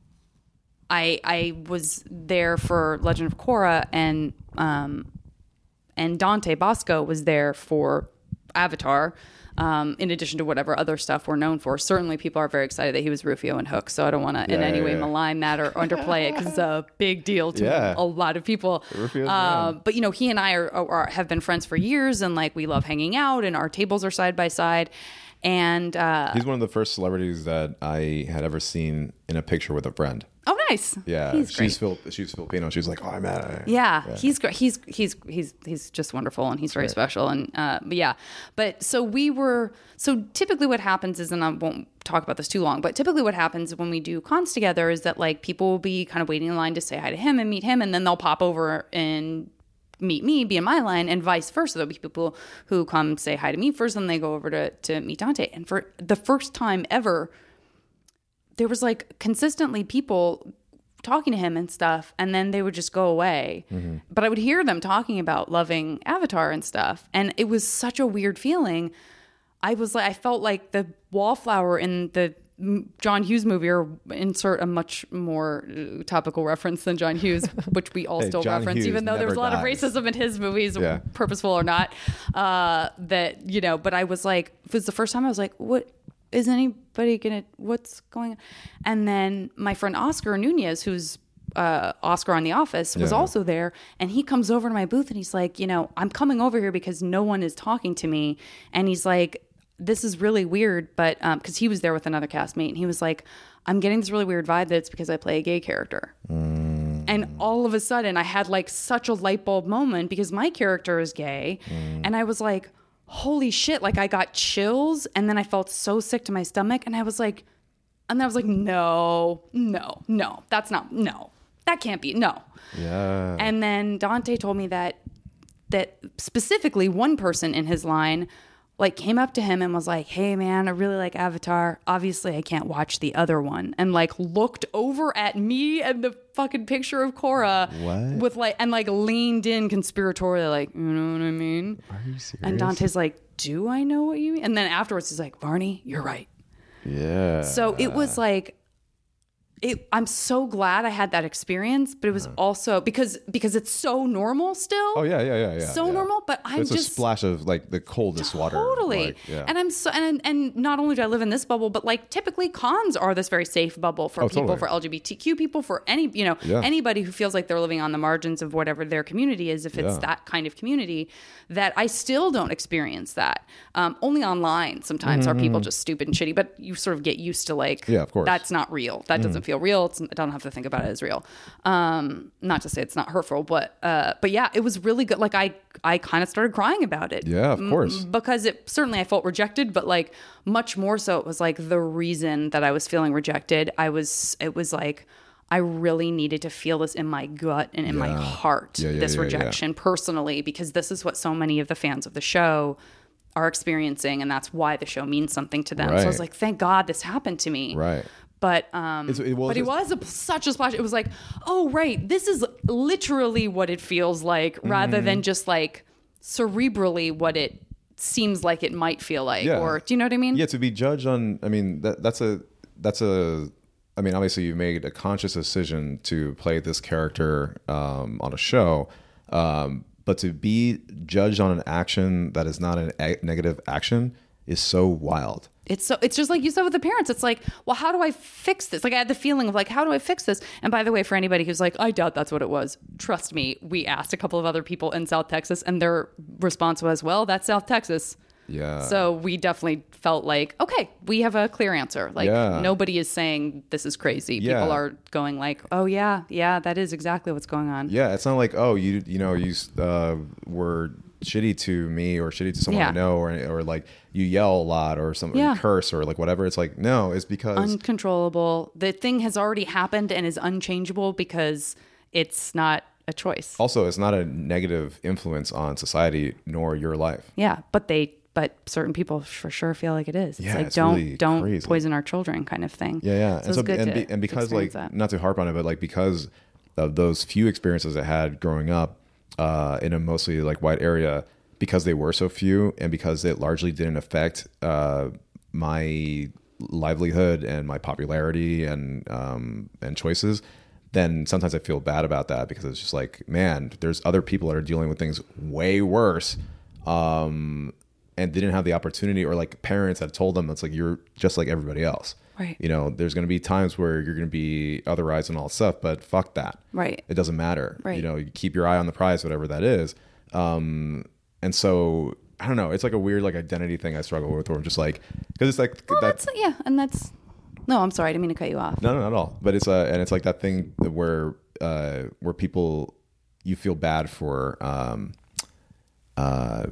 I, I was there for Legend of Korra, and um, and Dante Bosco was there for Avatar, um, in addition to whatever other stuff we're known for. Certainly people are very excited that he was Rufio and Hook, so I don't want to in Yeah, any yeah, way yeah. malign that or underplay it because it's a big deal to Yeah. a lot of people. Rufio's Uh, man. but, you know, he and I are, are have been friends for years, and like we love hanging out, and our tables are side by side. And uh, He's one of the first celebrities that I had ever seen in a picture with a friend. oh, nice. Yeah. He's great. she's Fil- she's Filipino. She's like, oh, I'm at it. Yeah, he's great. He's he's he's he's just wonderful, and he's very special. And uh, but yeah, but so we were. So typically, what happens is, and I won't talk about this too long, but typically, what happens when we do cons together is that like people will be kind of waiting in line to say hi to him and meet him, and then they'll pop over and meet me, be in my line, and vice versa. There'll be people who come say hi to me first, and they go over to to meet Dante. And for the first time ever, there was like consistently people talking to him and stuff, and then they would just go away. Mm-hmm. But I would hear them talking about loving Avatar and stuff, and it was such a weird feeling. I was like, I felt like the wallflower in the John Hughes movie, or insert a much more topical reference than John Hughes, which we all Hey, still John reference, Hughes even though there was a lot never of dies. racism in his movies, Yeah. purposeful or not. Uh, that, you know, but I was like, it was the first time I was like, what? Is anybody gonna, what's going on? And then my friend Oscar Nunez, who's uh, Oscar on The Office, was Yeah. also there. And he comes over to my booth and he's like, you know, I'm coming over here because no one is talking to me. And he's like, this is really weird, but um, because he was there with another castmate, and he was like, I'm getting this really weird vibe that it's because I play a gay character. Mm. And all of a sudden I had like such a light bulb moment because my character is gay. Mm. And I was like, holy shit, like I got chills, and then I felt so sick to my stomach, and I was like, and I was like, no, no, no, that's not, no, that can't be, no. Yeah. And then Dante told me that that specifically one person in his line like came up to him and was like, hey man, I really like Avatar. Obviously I can't watch the other one. And like looked over at me and the fucking picture of Korra What? with like, and like leaned in conspiratorially, like, you know what I mean? Are you serious? And Dante's like, do I know what you mean? And then afterwards he's like, Varney, you're right. Yeah. So it was like, It, I'm so glad I had that experience, but it was also because because it's so normal still. Oh yeah, yeah, yeah, yeah. So yeah. normal, but I'm it's just a splash of like the coldest water. totally. Like, yeah. And I'm so and and not only do I live in this bubble, but like typically cons are this very safe bubble for Oh, people, totally. for L G B T Q people, for any you know Yeah. anybody who feels like they're living on the margins of whatever their community is. If it's Yeah. that kind of community, that I still don't experience that. Um, only online sometimes are people just stupid and shitty, but you sort of get used to like Mm-hmm. Yeah, of course. that's not real. That doesn't feel real. It's, I don't have to think about it as real. Um, not to say it's not hurtful, but uh, but yeah, it was really good. Like I I kind of started crying about it. Yeah, of course. M- because it certainly I felt rejected, but like much more so it was like the reason that I was feeling rejected. I was it was like I really needed to feel this in my gut and in my Yeah. heart, Yeah, yeah, this yeah, yeah. rejection personally, because this is what so many of the fans of the show are experiencing, and that's why the show means something to them. So I was Right. like, thank God this happened to me. Right. But um, It's- it was- but it was a, such a splash. It was like, oh right, this is literally what it feels like, rather Mm-hmm. than just like cerebrally what it seems like it might feel like. Yeah. Or do you know what I mean? Yeah, to be judged on, I mean, that that's a, that's a, I mean, obviously you made a conscious decision to play this character um, on a show, um, but to be judged on an action that is not a a- negative action is so wild. It's so it's just like you said with the parents. It's like, well, how do I fix this? Like I had the feeling of like, how do I fix this? And by the way, for anybody who's like, I doubt that's what it was, trust me, we asked a couple of other people in South Texas, and their response was, well, that's South Texas. Yeah. So we definitely felt like, okay, we have a clear answer. Like Yeah. nobody is saying this is crazy. Yeah. People are going like, oh yeah, yeah, that is exactly what's going on. Yeah, it's not like, oh, you you know, you uh, were shitty to me or shitty to someone Yeah. I know, or or like you yell a lot or something, Yeah. you curse or like whatever. It's like, no, it's because Uncontrollable. The thing has already happened and is unchangeable because it's not a choice. also it's not a negative influence on society nor your life. Yeah, but they but certain people for sure feel like it is. It's Yeah, like it's don't really don't crazy. poison our children kind of thing. Yeah, yeah. So it's good and, to be, and because like experience that. not to harp on it, but like because of those few experiences I had growing up uh, in a mostly like white area, because they were so few, and because it largely didn't affect uh, my livelihood and my popularity and um, and choices, then sometimes I feel bad about that, because it's just like, man, there's other people that are dealing with things way worse. Um, and didn't have the opportunity, or like parents had told them, it's like, you're just like everybody else. Right. You know, there's going to be times where you're going to be otherized and all stuff, but fuck that. Right. It doesn't matter. Right. You know, you keep your eye on the prize, whatever that is. Um, and so I don't know. It's like a weird like identity thing I struggle with, where I'm just like, because it's like Well, that. that's yeah, and that's no, I'm sorry, I didn't mean to cut you off. No, no, not at all. But it's uh, and it's like that thing that where uh, where people, you feel bad for um, uh,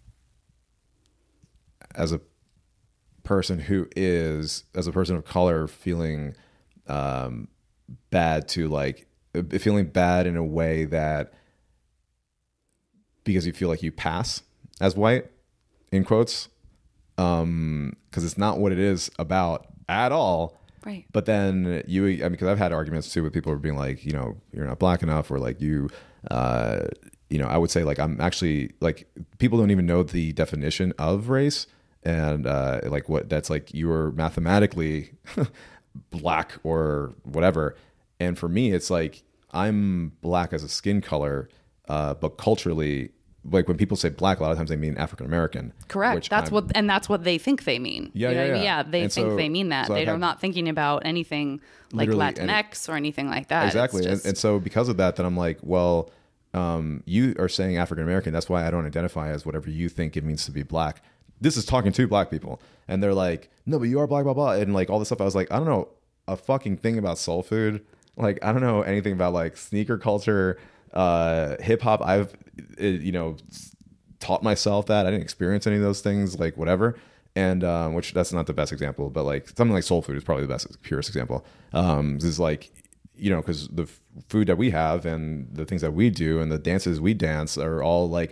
as a person who is, as a person of color, feeling um, bad to like uh, feeling bad in a way that, because you feel like you pass as white, in quotes, um, because it's not what it is about at all. Right. But then you, I mean, because I've had arguments too with people who are being like, you know, you're not black enough, or like you, uh, you know, I would say like I'm actually like, people don't even know the definition of race, and uh, like what that's like, you are mathematically black or whatever. And for me, it's like I'm black as a skin color, uh, but culturally, like when people say black, a lot of times they mean African American. Correct. which That's I'm- what, and that's what they think they mean. Yeah, You know yeah, what I mean? yeah. Yeah, they And think so- they mean that. so I've They're had- not thinking about anything like Literally, and- Latinx or anything like that. It's Exactly. just- and, and so because of that, then I'm like, well, um, you are saying African American. That's why I don't identify as whatever you think it means to be black. This is talking to black people, and they're like, no, but you are black, blah, blah. And like all this stuff. I was like, I don't know a fucking thing about soul food. Like, I don't know anything about like sneaker culture, uh, hip hop. I've, uh, you know, taught myself that. I didn't experience any of those things, like whatever. And um, which that's not the best example, but like something like soul food is probably the best, purest example. Um, is like, you know, because the f- food that we have and the things that we do and the dances we dance are all like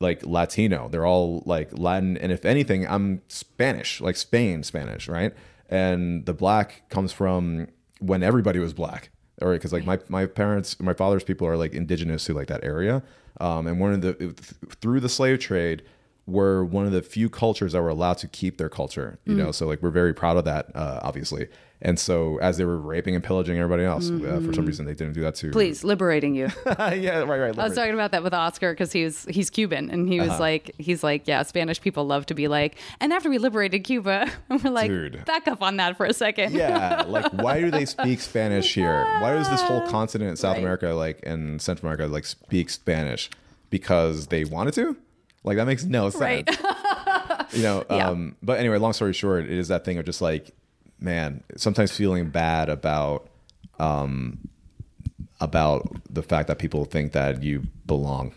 like Latino. They're all like Latin. And if anything, I'm Spanish, like Spain Spanish, right? And the black comes from when everybody was black. Or because like my, my parents, my father's people are like indigenous to like that area. Um, and one of the, through the slave trade, we're one of the few cultures that were allowed to keep their culture, you mm. know? So like, we're very proud of that, uh, obviously. And so as they were raping and pillaging everybody else, mm-hmm. uh, for some reason, they didn't do that too. Please, liberating you. yeah, right, right. Liberate. I was talking about that with Oscar because he was, he's Cuban. And he was uh-huh. like, he's like, yeah, Spanish people love to be like, and after we liberated Cuba, and we're like, Dude. back up on that for a second. yeah, like why do they speak Spanish here? Why does this whole continent, South right. America, like, and Central America, like speak Spanish? Because they wanted to? Like that makes no sense. Right. you know, yeah. um, but anyway, long story short, it is that thing of just like, man, sometimes feeling bad about um, about the fact that people think that you belong.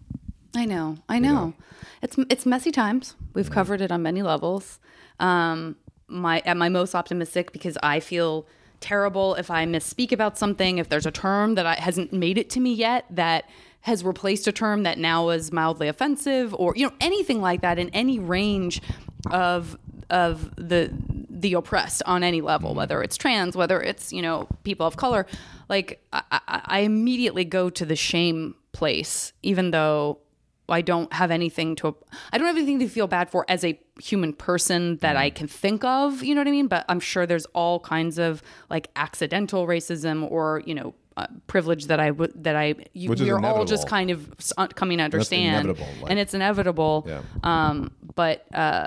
I know, I know. You know? It's it's messy times. We've mm-hmm. covered it on many levels. Um, my at my most optimistic because I feel terrible if I misspeak about something. If there's a term that I, hasn't made it to me yet that has replaced a term that now is mildly offensive, or you know anything like that in any range of of the the oppressed on any level, whether it's trans, whether it's you know people of color, like I, I, I immediately go to the shame place, even though I don't have anything to I don't have anything to feel bad for as a human person that I can think of, you know what I mean? But I'm sure there's all kinds of like accidental racism or you know. Uh, privilege that I would that I you, we're all just kind of coming to understand, like, and it's inevitable. Yeah. Um, but uh,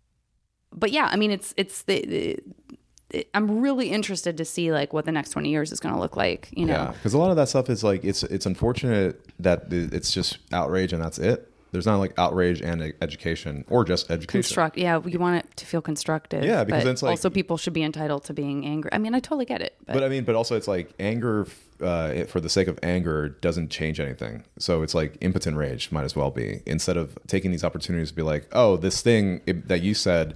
but yeah, I mean, it's it's the. the it, I'm really interested to see like what the next twenty years is going to look like. You know, yeah, because a lot of that stuff is like it's it's unfortunate that it's just outrage and that's it. There's not like outrage and education or just education. Construct, yeah, you want it to feel constructive. Yeah, because but it's like also people should be entitled to being angry. I mean, I totally get it. But, but I mean, but also it's like anger uh, for the sake of anger doesn't change anything. So it's like impotent rage might as well be instead of taking these opportunities to be like, oh, this thing it, that you said,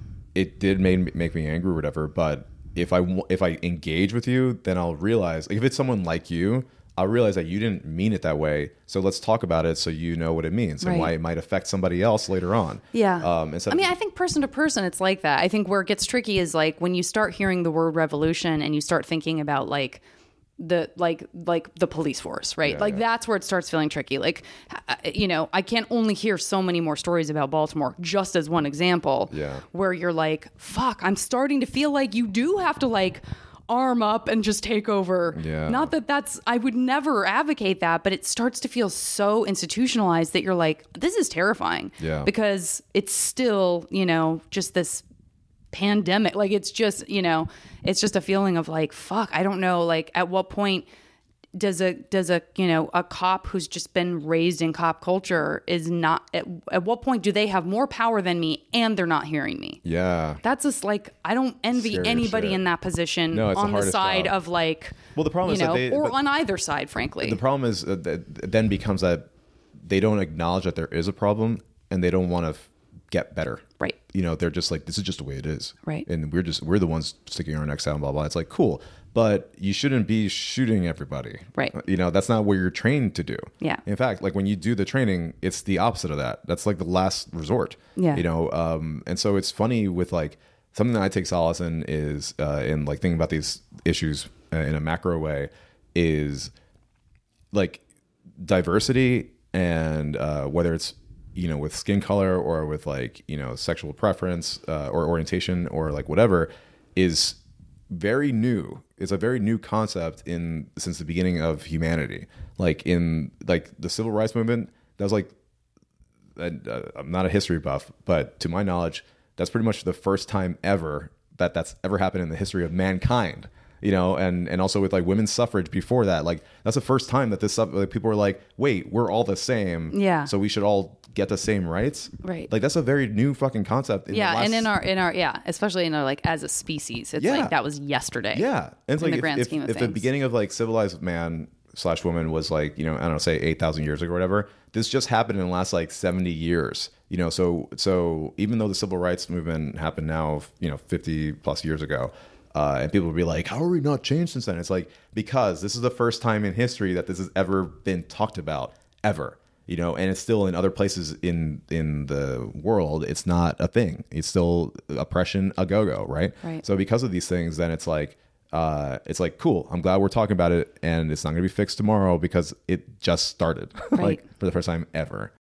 it did make make me angry or whatever. But if I if I engage with you, then I'll realize like if it's someone like you. I realize that you didn't mean it that way. So let's talk about it so you know what it means and right. why it might affect somebody else later on. Yeah. Um, I mean, I think person to person, it's like that. I think where it gets tricky is like when you start hearing the word revolution and you start thinking about like the like like the police force, right? Yeah, like yeah. that's where it starts feeling tricky. Like, you know, I can only hear so many more stories about Baltimore just as one example yeah. where you're like, fuck, I'm starting to feel like you do have to like arm up and just take over. Yeah. Not that that's, I would never advocate that, but it starts to feel so institutionalized that you're like, this is terrifying. Yeah. Because it's still, you know, just this pandemic. Like it's just, you know, it's just a feeling of like, fuck, I don't know. Like at what point does a, does a, you know, a cop who's just been raised in cop culture is not, at, at what point do they have more power than me and they're not hearing me? Yeah. That's just like, I don't envy Scary anybody shit. in that position no, it's on the, the side job. of like, well, the problem you is know, that they, or on either side, frankly. The problem is uh, that then becomes that they don't acknowledge that there is a problem and they don't want to f- get better. Right. You know, they're just like, this is just the way it is. Right. And we're just, we're the ones sticking our necks out and blah, blah. It's like, cool. But you shouldn't be shooting everybody. Right. You know, that's not what you're trained to do. Yeah. In fact, like when you do the training, it's the opposite of that. That's like the last resort. Yeah. You know, um, and so it's funny with like something that I take solace in is uh, in like thinking about these issues uh, in a macro way is like diversity and uh, whether it's, you know, with skin color or with like, you know, sexual preference uh, or orientation or like whatever is very new. It's a very new concept in since the beginning of humanity. Like in like the civil rights movement, that was like, uh, I'm not a history buff, but to my knowledge, that's pretty much the first time ever that that's ever happened in the history of mankind. You know, and, and also with like women's suffrage before that, like that's the first time that this stuff, like people were like, wait, we're all the same. Yeah. So we should all get the same rights. Right. Like that's a very new fucking concept. In yeah. the last... And in our, in our, yeah, especially in our, like as a species, it's yeah. like that was yesterday. Yeah. And it's in like the if, grand if, scheme of if things. the beginning of like civilized man slash woman was like, you know, I don't know, say eight thousand years ago or whatever, this just happened in the last like seventy years, you know? So, so even though the civil rights movement happened now, you know, fifty plus years ago, Uh, and people will be like, how are we not changed since then? It's like, because this is the first time in history that this has ever been talked about, ever. you know, and it's still in other places in in the world, it's not a thing. It's still oppression a go-go, right? Right. So because of these things, then it's like, uh, it's like, cool, I'm glad we're talking about it, and it's not going to be fixed tomorrow because it just started, Right. like for the first time ever.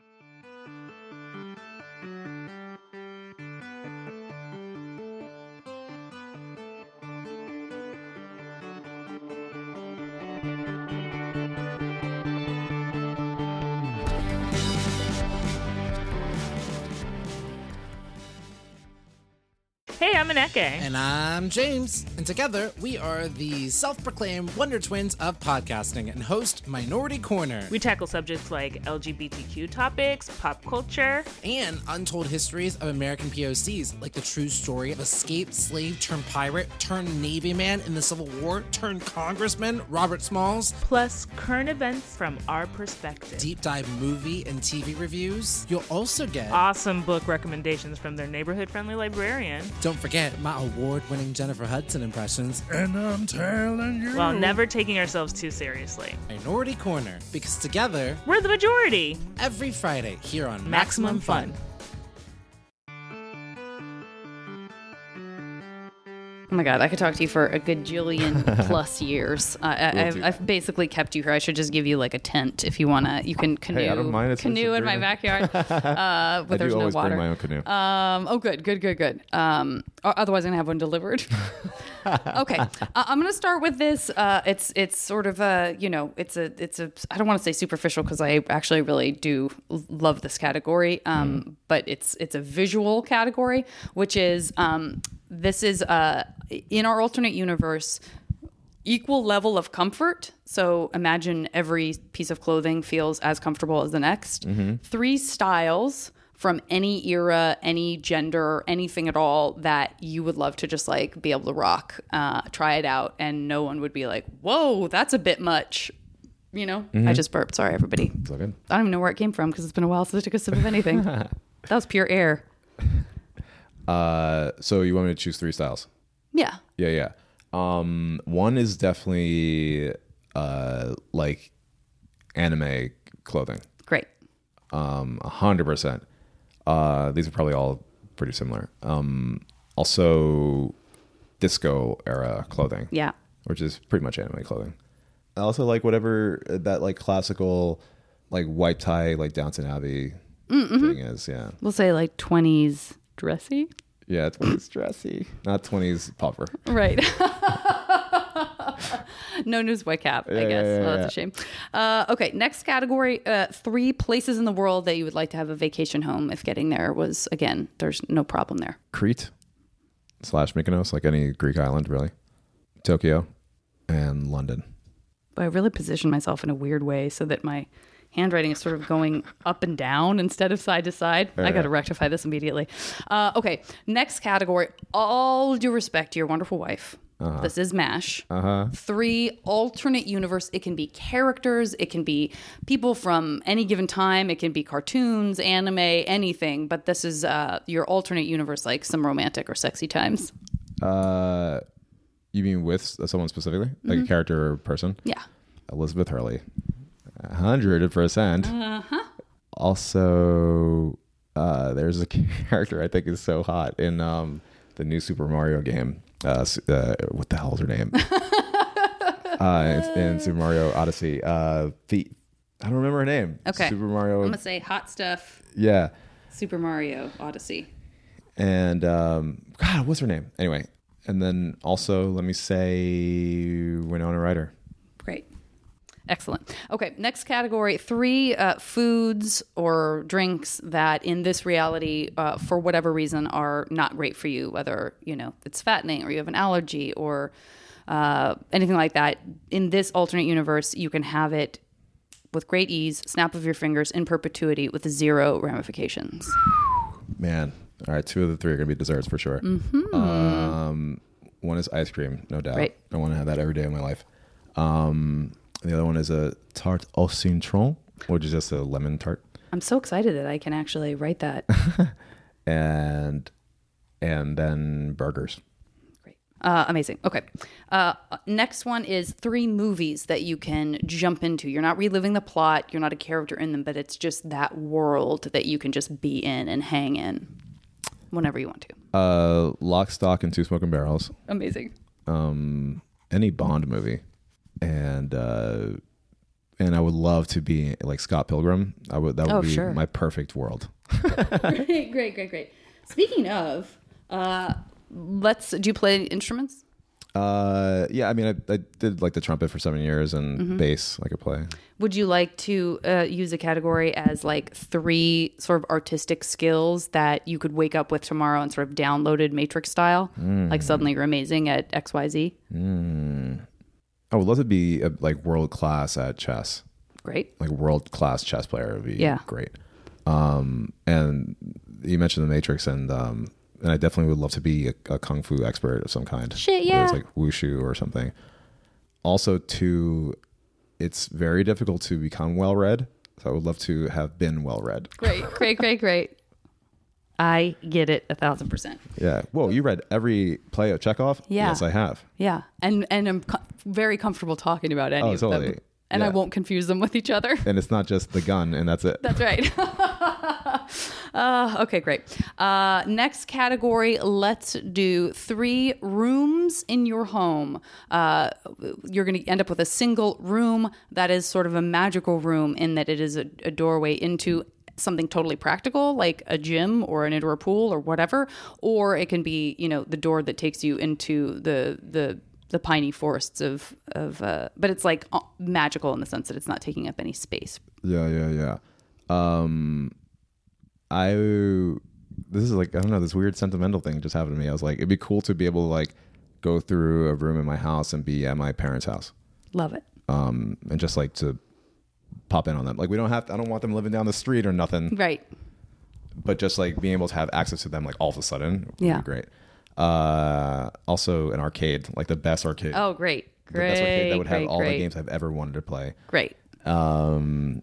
Hey, I'm Aneke. And I'm James. And together, we are the self-proclaimed Wonder Twins of podcasting and host Minority Corner. We tackle subjects like L G B T Q topics, pop culture, and untold histories of American P O Cs, like the true story of escaped slave turned pirate turned Navy man in the Civil War turned congressman Robert Smalls. plus current events from our perspective. Deep dive movie and T V reviews. You'll also get... Awesome book recommendations from their neighborhood-friendly librarian. Don't forget my award-winning Jennifer Hudson impressions. And I'm telling you... While never taking ourselves too seriously. Minority Corner. Because together, We're the majority. every Friday here on Maximum Maximum Fun. Fun. Oh my God, I could talk to you for a gajillion plus years. Uh, I, Will I've, do. I've basically kept you here. I should just give you like a tent if you want to. You can canoe, Hey, I don't mind. It's- canoe it's in my really- backyard, uh, but I there's do no always water. bring my own canoe. Um, oh, good, good, good, good. Um, o- otherwise, I'm gonna have one delivered. Okay, uh, I'm gonna start with this. Uh, it's it's sort of a you know it's a it's a I don't want to say superficial because I actually really do l- love this category. Um, Mm. but it's it's a visual category, which is um, this is uh in our alternate universe. Equal level of comfort. So imagine every piece of clothing feels as comfortable as the next. Three styles from any era, any gender, anything at all that you would love to just like be able to rock, uh, try it out, and no one would be like, whoa, that's a bit much. You know, I just burped. Sorry, everybody. It's all good. I don't even know where it came from because it's been a while since I took a sip of anything. That was pure air. Uh, so you want me to choose three styles? Yeah. Yeah, yeah. Um, one is definitely uh like anime clothing. Great. Um, a hundred percent. Uh, these are probably all pretty similar. Um, also disco era clothing. Yeah. Which is pretty much anime clothing. I also like whatever that like classical, like white tie, like Downton Abbey thing is. Yeah, We'll say like twenties dressy. yeah, twenties dressy, not twenties popper. Right. No news white cap, I Yeah, guess. yeah, yeah, Oh, that's yeah. a shame. Uh, okay, next category. Uh, three places in the world that you would like to have a vacation home if getting there was, again, there's no problem there. Crete slash Mykonos, like any Greek island, really. Tokyo and London. But I really positioned myself in a weird way so that my handwriting is sort of going up and down instead of side to side. I got to rectify this immediately. Uh, okay, next category. All due respect to your wonderful wife. Uh-huh. This is MASH. Uh-huh. Three alternate universe. It can be characters. It can be people from any given time. It can be cartoons, anime, anything. But this is uh, your alternate universe, like some romantic or sexy times. Uh, you mean with someone specifically, like a character or person? Yeah. Elizabeth Hurley, a hundred percent. Uh-huh. Also, uh, there's a character I think is so hot in um, the new Super Mario game. Uh, s- uh, what the hell is her name? uh, it's in Super Mario Odyssey. Uh, the I don't remember her name. Okay. Super Mario. I'm going to say hot stuff, Yeah, Super Mario Odyssey. and um, God, what's her name? Anyway, and then also let me say Winona Ryder. Great. Excellent. Okay, next category, three uh, foods or drinks that in this reality, uh, for whatever reason, are not great for you, whether, you know, it's fattening or you have an allergy or uh, anything like that. In this alternate universe, you can have it with great ease, snap of your fingers, in perpetuity with zero ramifications. Man, all right, two of the three are gonna be desserts for sure. Mm-hmm. Um, one is ice cream, no doubt. Right. I want to have that every day of my life. Um, the other one is a tarte au citron, which is just a lemon tart, I'm so excited that I can actually write that. and and then burgers. Great. Uh, amazing. Okay. Uh, next one is three movies that you can jump into. You're not reliving the plot. You're not a character in them, but it's just that world that you can just be in and hang in whenever you want to. Uh, Lock, Stock, and Two Smoking Barrels. Amazing. Um, any Bond movie, and uh, and I would love to be like Scott Pilgrim. I would. That would Oh, be sure. my perfect world. Great, great, great, great. Speaking of, uh, let's. Do you play instruments? Uh, yeah. I mean, I, I did like the trumpet for seven years and Mm-hmm. bass. I could play. Would you like to uh, use a category as like three sort of artistic skills that you could wake up with tomorrow and sort of downloaded Matrix style? Mm. Like suddenly you're amazing at X Y Z. Mm. I would love to be a, like world class at chess. Great. Like world class chess player would be Yeah. great. Um, and you mentioned the Matrix, and um, and I definitely would love to be a, a kung fu expert of some kind. Shit, Whether yeah. it's like wushu or something. Also, too, it's very difficult to become well read. So I would love to have been well read. Great, great, great, great. I get it a thousand percent. Yeah. Whoa, you read every play of Chekhov? Yeah. Yes, I have. Yeah, and and I'm co- very comfortable talking about any Oh, of totally. them, and I Yeah. won't confuse them with each other. And it's not just the gun, and that's it. That's right. uh, okay, great. Uh, next category, let's do three rooms in your home. Uh, you're going to end up with a single room that is sort of a magical room in that it is a, a doorway into something totally practical, like a gym or an indoor pool or whatever, or it can be, you know, the door that takes you into the the the piney forests of of. Uh, but it's like uh, magical in the sense that it's not taking up any space. Yeah, yeah, yeah. Um, I this is like I don't know, this weird sentimental thing just happened to me. I was like, it'd be cool to be able to like go through a room in my house and be at my parents' house, Love it. um, and just like to pop in on them. Like we don't have to, I don't want them living down the street or nothing, Right. but just like being able to have access to them like all of a sudden would Yeah. be great. Uh, also an arcade, like the best arcade. Oh, great. the Great. best arcade that would have great, all great. the games I've ever wanted to play. Great. Um,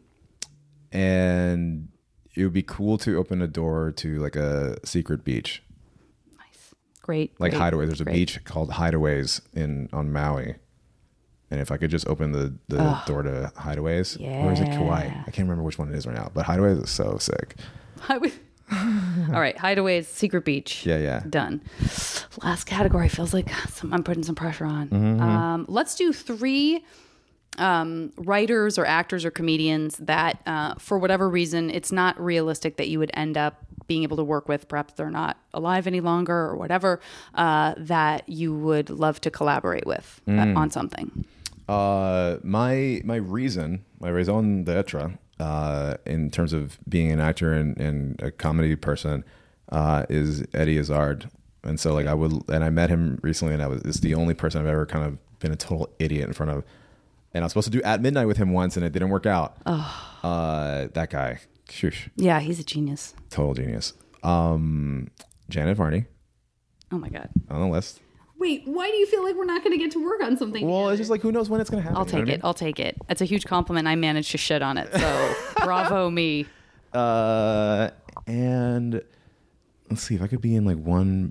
and it would be cool to open a door to like a secret beach, Nice. Great. like great, Hideaway. There's a great. beach called Hideaways in on Maui, and if I could just open the, the door to Hideaways, or is it Kauai? Yeah. I can't remember which one it is right now, but Hideaways is so sick. I would- All right. Hideaways, Secret Beach. Yeah, yeah. Done. Last category feels like some, I'm putting some pressure on. Mm-hmm. Um, let's do three um, writers or actors or comedians that, uh, for whatever reason, it's not realistic that you would end up being able to work with. Perhaps they're not alive any longer or whatever, uh, that you would love to collaborate with uh, Mm. on something. Uh, my my reason, my raison d'etre, uh, in terms of being an actor and, and a comedy person, uh, is Eddie Izzard. And so, like, I would, and I met him recently, and I was, it's the only person I've ever kind of been a total idiot in front of. And I was supposed to do At Midnight with him once, and it didn't work out. Oh. Uh, that guy, shush, Yeah, he's a genius. total genius. Um, Janet Varney Oh my God. on the list. Wait, why do you feel like we're not going to get to work on something? Well, together? it's just like, who knows when it's going to happen? I'll you know take what I it. I'll take it. It's a huge compliment. I managed to shit on it. So bravo me. mean? Uh, and let's see if I could be in like one.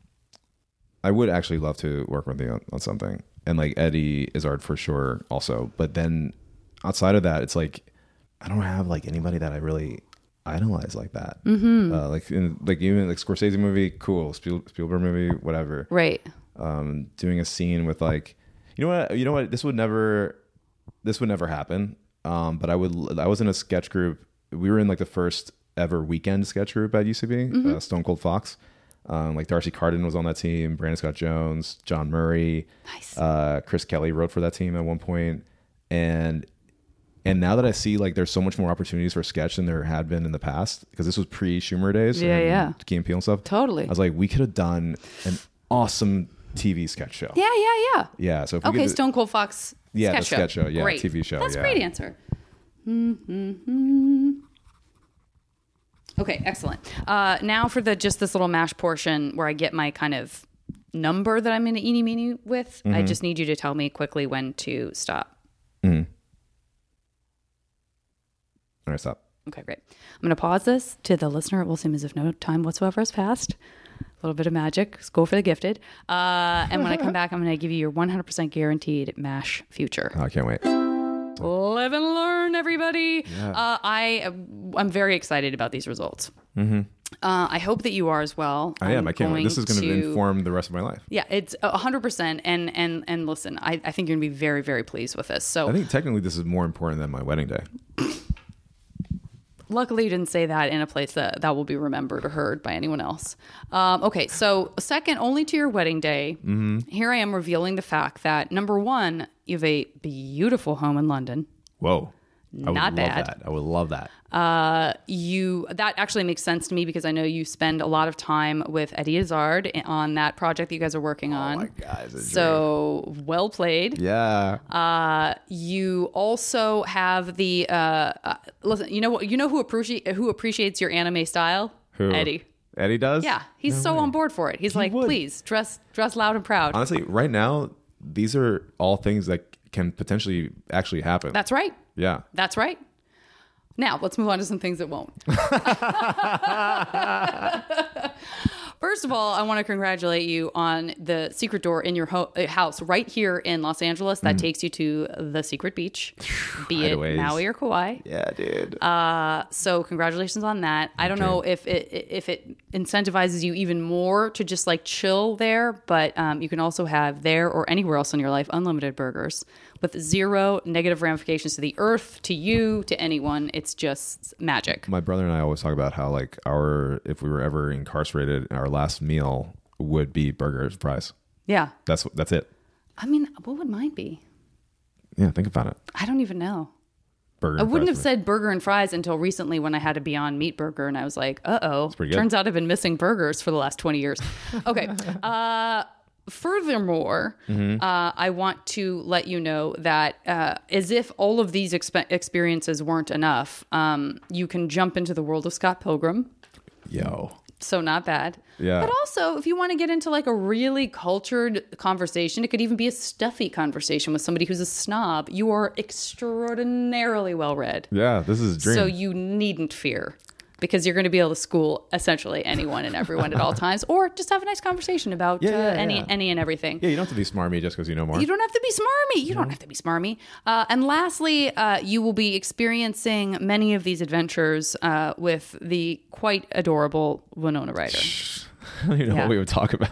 I would actually love to work with you on, on something, and like Eddie Izzard for sure, also. But then outside of that, it's like I don't have like anybody that I really idolize like that. Mm-hmm. Uh, like in, like even like Scorsese movie, cool. Spiel, Spielberg movie, whatever. Right. Um, doing a scene with like, you know what, you know what, this would never, this would never happen. Um, but I would, I was in a sketch group. We were in like the first ever weekend sketch group at U C B, mm-hmm. uh, Stone Cold Fox. Um, like Darcy Carden was on that team, Brandon Scott Jones, John Murray, Nice. uh, Chris Kelly wrote for that team at one point. And, and now that I see like there's so much more opportunities for sketch than there had been in the past, because this was pre Schumer days, Yeah, and yeah. Key and Peele and stuff. Totally. I was like, we could have done an awesome T V sketch show. Yeah, yeah, yeah. Yeah. So if we Okay, could, Stone Cold Fox Yeah, sketch the show. sketch show, yeah, Great. T V show, That's a yeah. great answer. Mm-hmm. Okay, excellent. Uh, now for the just this little mash portion where I get my kind of number that I'm going to eeny meeny with. Mm-hmm. I just need you to tell me quickly when to stop. Mm-hmm. All right, stop. Okay, great. I'm going to pause this to the listener. It will seem as if no time whatsoever has passed. little bit of magic. Go for the gifted. Uh, and when I come back, I'm going to give you your one hundred percent guaranteed MASH future. Oh, I can't wait. Live and learn, everybody. Yeah. Uh, I, I'm very excited about these results. Mm-hmm. Uh, I hope that you are as well. I am. I'm I can't wait. This is going to inform the rest of my life. Yeah, it's one hundred percent. And and and listen, I, I think you're going to be very, very pleased with this. So I think technically this is more important than my wedding day. Luckily, you didn't say that in a place that, that will be remembered or heard by anyone else. Um, okay, so second, only to your wedding day, mm-hmm. here I am revealing the fact that, number one, you have a beautiful home in London. Whoa. I Not would bad. love that. I would love that. Uh, you that actually makes sense to me because I know you spend a lot of time with Eddie Izzard on that project that you guys are working on. Oh my God, it's a so dream. Well played. Yeah. Uh, you also have the uh, uh, listen. You know what? You know who appreciate who appreciates your anime style? Who? Eddie. Eddie does? Yeah, he's No so way. on board for it. He's He like, would. please dress dress loud and proud. Honestly, right now, these are all things that can potentially actually happen. That's right. Yeah. That's right. Now, let's move on to some things that won't. First of all, I want to congratulate you on the secret door in your ho- house right here in Los Angeles that mm. takes you to the secret beach, be it Hideaways. Maui or Kauai. Yeah, dude. Uh, so congratulations on that. I don't know if it if it incentivizes you even more to just like chill there, but um, you can also have there or anywhere else in your life unlimited burgers with zero negative ramifications to the earth, to you, to anyone. It's just magic. My brother and I always talk about how like our if we were ever incarcerated, our last meal would be burgers and fries. Yeah. That's that's it. I mean, what would mine be? Yeah, think about it. I don't even know. Burger. I and wouldn't have fries. said burger and fries until recently when I had a Beyond Meat burger, and I was like, uh-oh. pretty good. Turns out I've been missing burgers for the last twenty years. Okay. uh, furthermore, mm-hmm. uh, I want to let you know that uh, as if all of these exp- experiences weren't enough, um, you can jump into the world of Scott Pilgrim. Yo. So not bad. Yeah. But also, if you want to get into like a really cultured conversation, it could even be a stuffy conversation with somebody who's a snob. You are extraordinarily well read. Yeah, this is a dream. So you needn't fear because you're going to be able to school essentially anyone and everyone at all times, or just have a nice conversation about Yeah, uh, yeah, any yeah. any and everything. Yeah, you don't have to be smarmy just because you know more. You don't have to be smarmy. You don't have to be smarmy. Uh, and lastly, uh, you will be experiencing many of these adventures uh, with the quite adorable Winona Ryder. I don't even know Yeah. what we would talk about.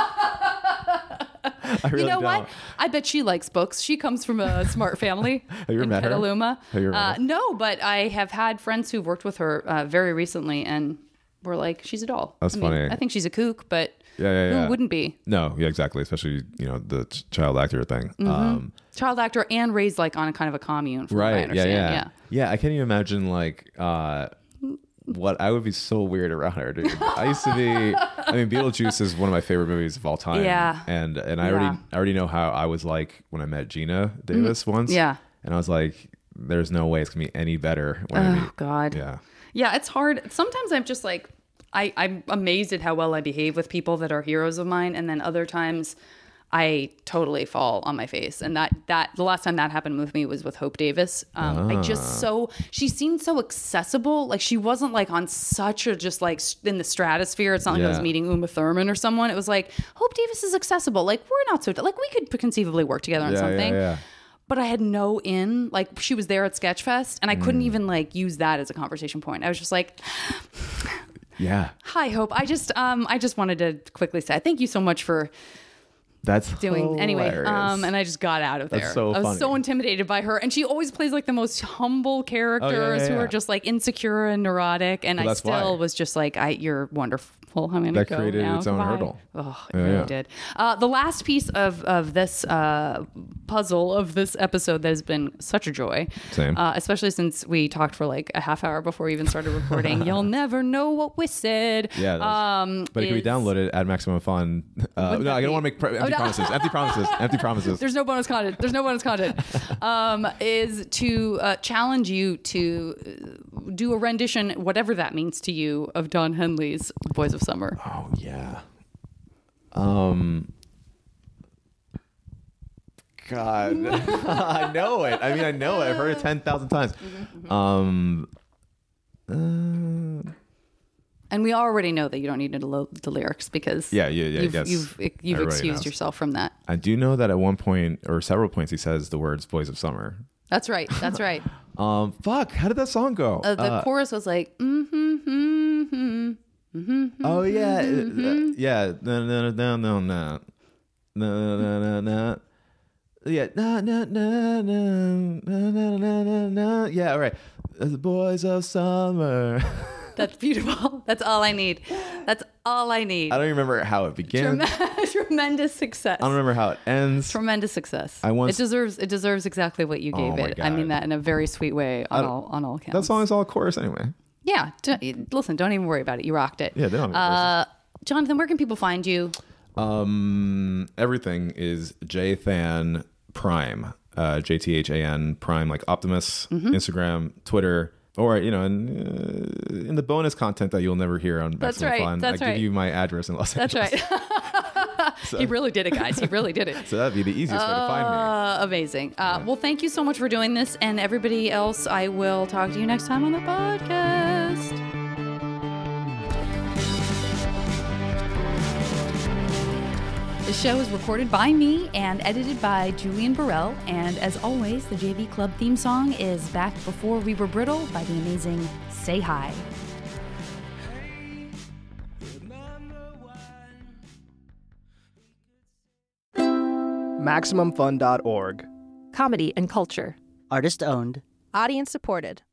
I really You know don't. what? I bet she likes books. She comes from a smart family Have you ever in met her? Petaluma. Have you ever uh, met her? No, but I have had friends who've worked with her uh, very recently, and were like, she's a doll. That's I mean, funny. I think she's a kook, but Yeah, yeah, yeah. who wouldn't be? No, yeah, exactly. Especially, you know, the ch- child actor thing. Mm-hmm. Um, Child actor and raised like on a kind of a commune. From what I right. Yeah, understand. yeah. yeah. Yeah, I can't even imagine like uh, what I would be so weird around her, dude. I used to be I mean, Beetlejuice is one of my favorite movies of all time. Yeah. And and I Yeah. already I already know how I was like when I met Gina Davis once. Yeah. And I was like, there's no way it's gonna be any better when I Oh meet. God. Yeah. Yeah, it's hard. Sometimes I'm just like, I, I'm amazed at how well I behave with people that are heroes of mine, and then other times I totally fall on my face. And that that the last time that happened with me was with Hope Davis. Um, I just so she seemed so accessible. Like she wasn't like on such a just like in the stratosphere. It's not like I was Yeah. meeting Uma Thurman or someone. It was like Hope Davis is accessible. Like we're not so like we could conceivably work together on Yeah, something. yeah, yeah. But I had no in. Like she was there at Sketchfest, and I couldn't even like use that as a conversation point. I was just like, Yeah. "Hi, Hope. I just um I just wanted to quickly say thank you so much for That's doing anyway." hilarious. Um, and I just got out of there. That's so I was funny. so intimidated by her, and she always plays like the most humble characters Oh, yeah, yeah, who yeah. are just like insecure and neurotic. And Well, I that's still why. was just like, "I, you're wonderful. I'm gonna That go created now. its own Goodbye." hurdle. Oh, it Yeah, really yeah. did. Uh, the last piece of of this uh, puzzle of this episode that has been such a joy, Same. uh, especially since we talked for like a half hour before we even started recording. You'll never know what we said. Yeah, that's- um, But it can be is- downloaded at Maximum Fun. Uh, Wouldn't no, that I don't be- want to make pre- empty Oh, no. promises. Empty promises. Empty promises. There's no bonus content. There's no bonus content. Um, is to uh, challenge you to uh, do a rendition, whatever that means to you, of Don Henley's "Boys of Summer." Oh yeah. Um. God, I know it. I mean, I know it. I've heard it ten thousand times. Um. uh, And we already know that you don't need to know the lyrics because Yeah, yeah, yeah, I you've, guess you've, you've everybody excused knows. yourself from that. I do know that at one point or several points he says the words "Boys of Summer." That's right. That's right. Um, fuck, how did that song go? Uh, the Uh, chorus was like, mm-hmm, mm-hmm, mm-hmm. oh yeah, uh, yeah, no, no, no, no, no, no, no, no, no. Yeah, na na na na na na na na na. Yeah, all right. The Boys of Summer. That's beautiful. That's all I need. That's all I need. I don't remember how it began. Trem- tremendous success. I don't remember how it ends. Tremendous success. I once- it deserves it deserves exactly what you gave Oh my it. I mean God. that in a very sweet way on all on all accounts. That song is all chorus anyway. Yeah. Don't, listen, don't even worry about it. You rocked it. Yeah, they don't have Uh, Jonathan, where can people find you? Um, everything is Jthan Prime, uh, J T H A N Prime, like Optimus, Mm-hmm. Instagram, Twitter, or you know, in, uh, in the bonus content that you'll never hear on That's Maximum right, Fun, that's I right. give you my address in Los That's Angeles. right. He really did it, guys. He really did it. So that'd be the easiest way to find me. Uh, amazing. Uh, well, thank you so much for doing this. And everybody else, I will talk to you next time on the podcast. The show is recorded by me and edited by Julian Burrell. And as always, the J V Club theme song is Back Before We Were Brittle by the amazing Say Hi. Maximum Fun dot org. Comedy and culture. Artist owned. Audience supported.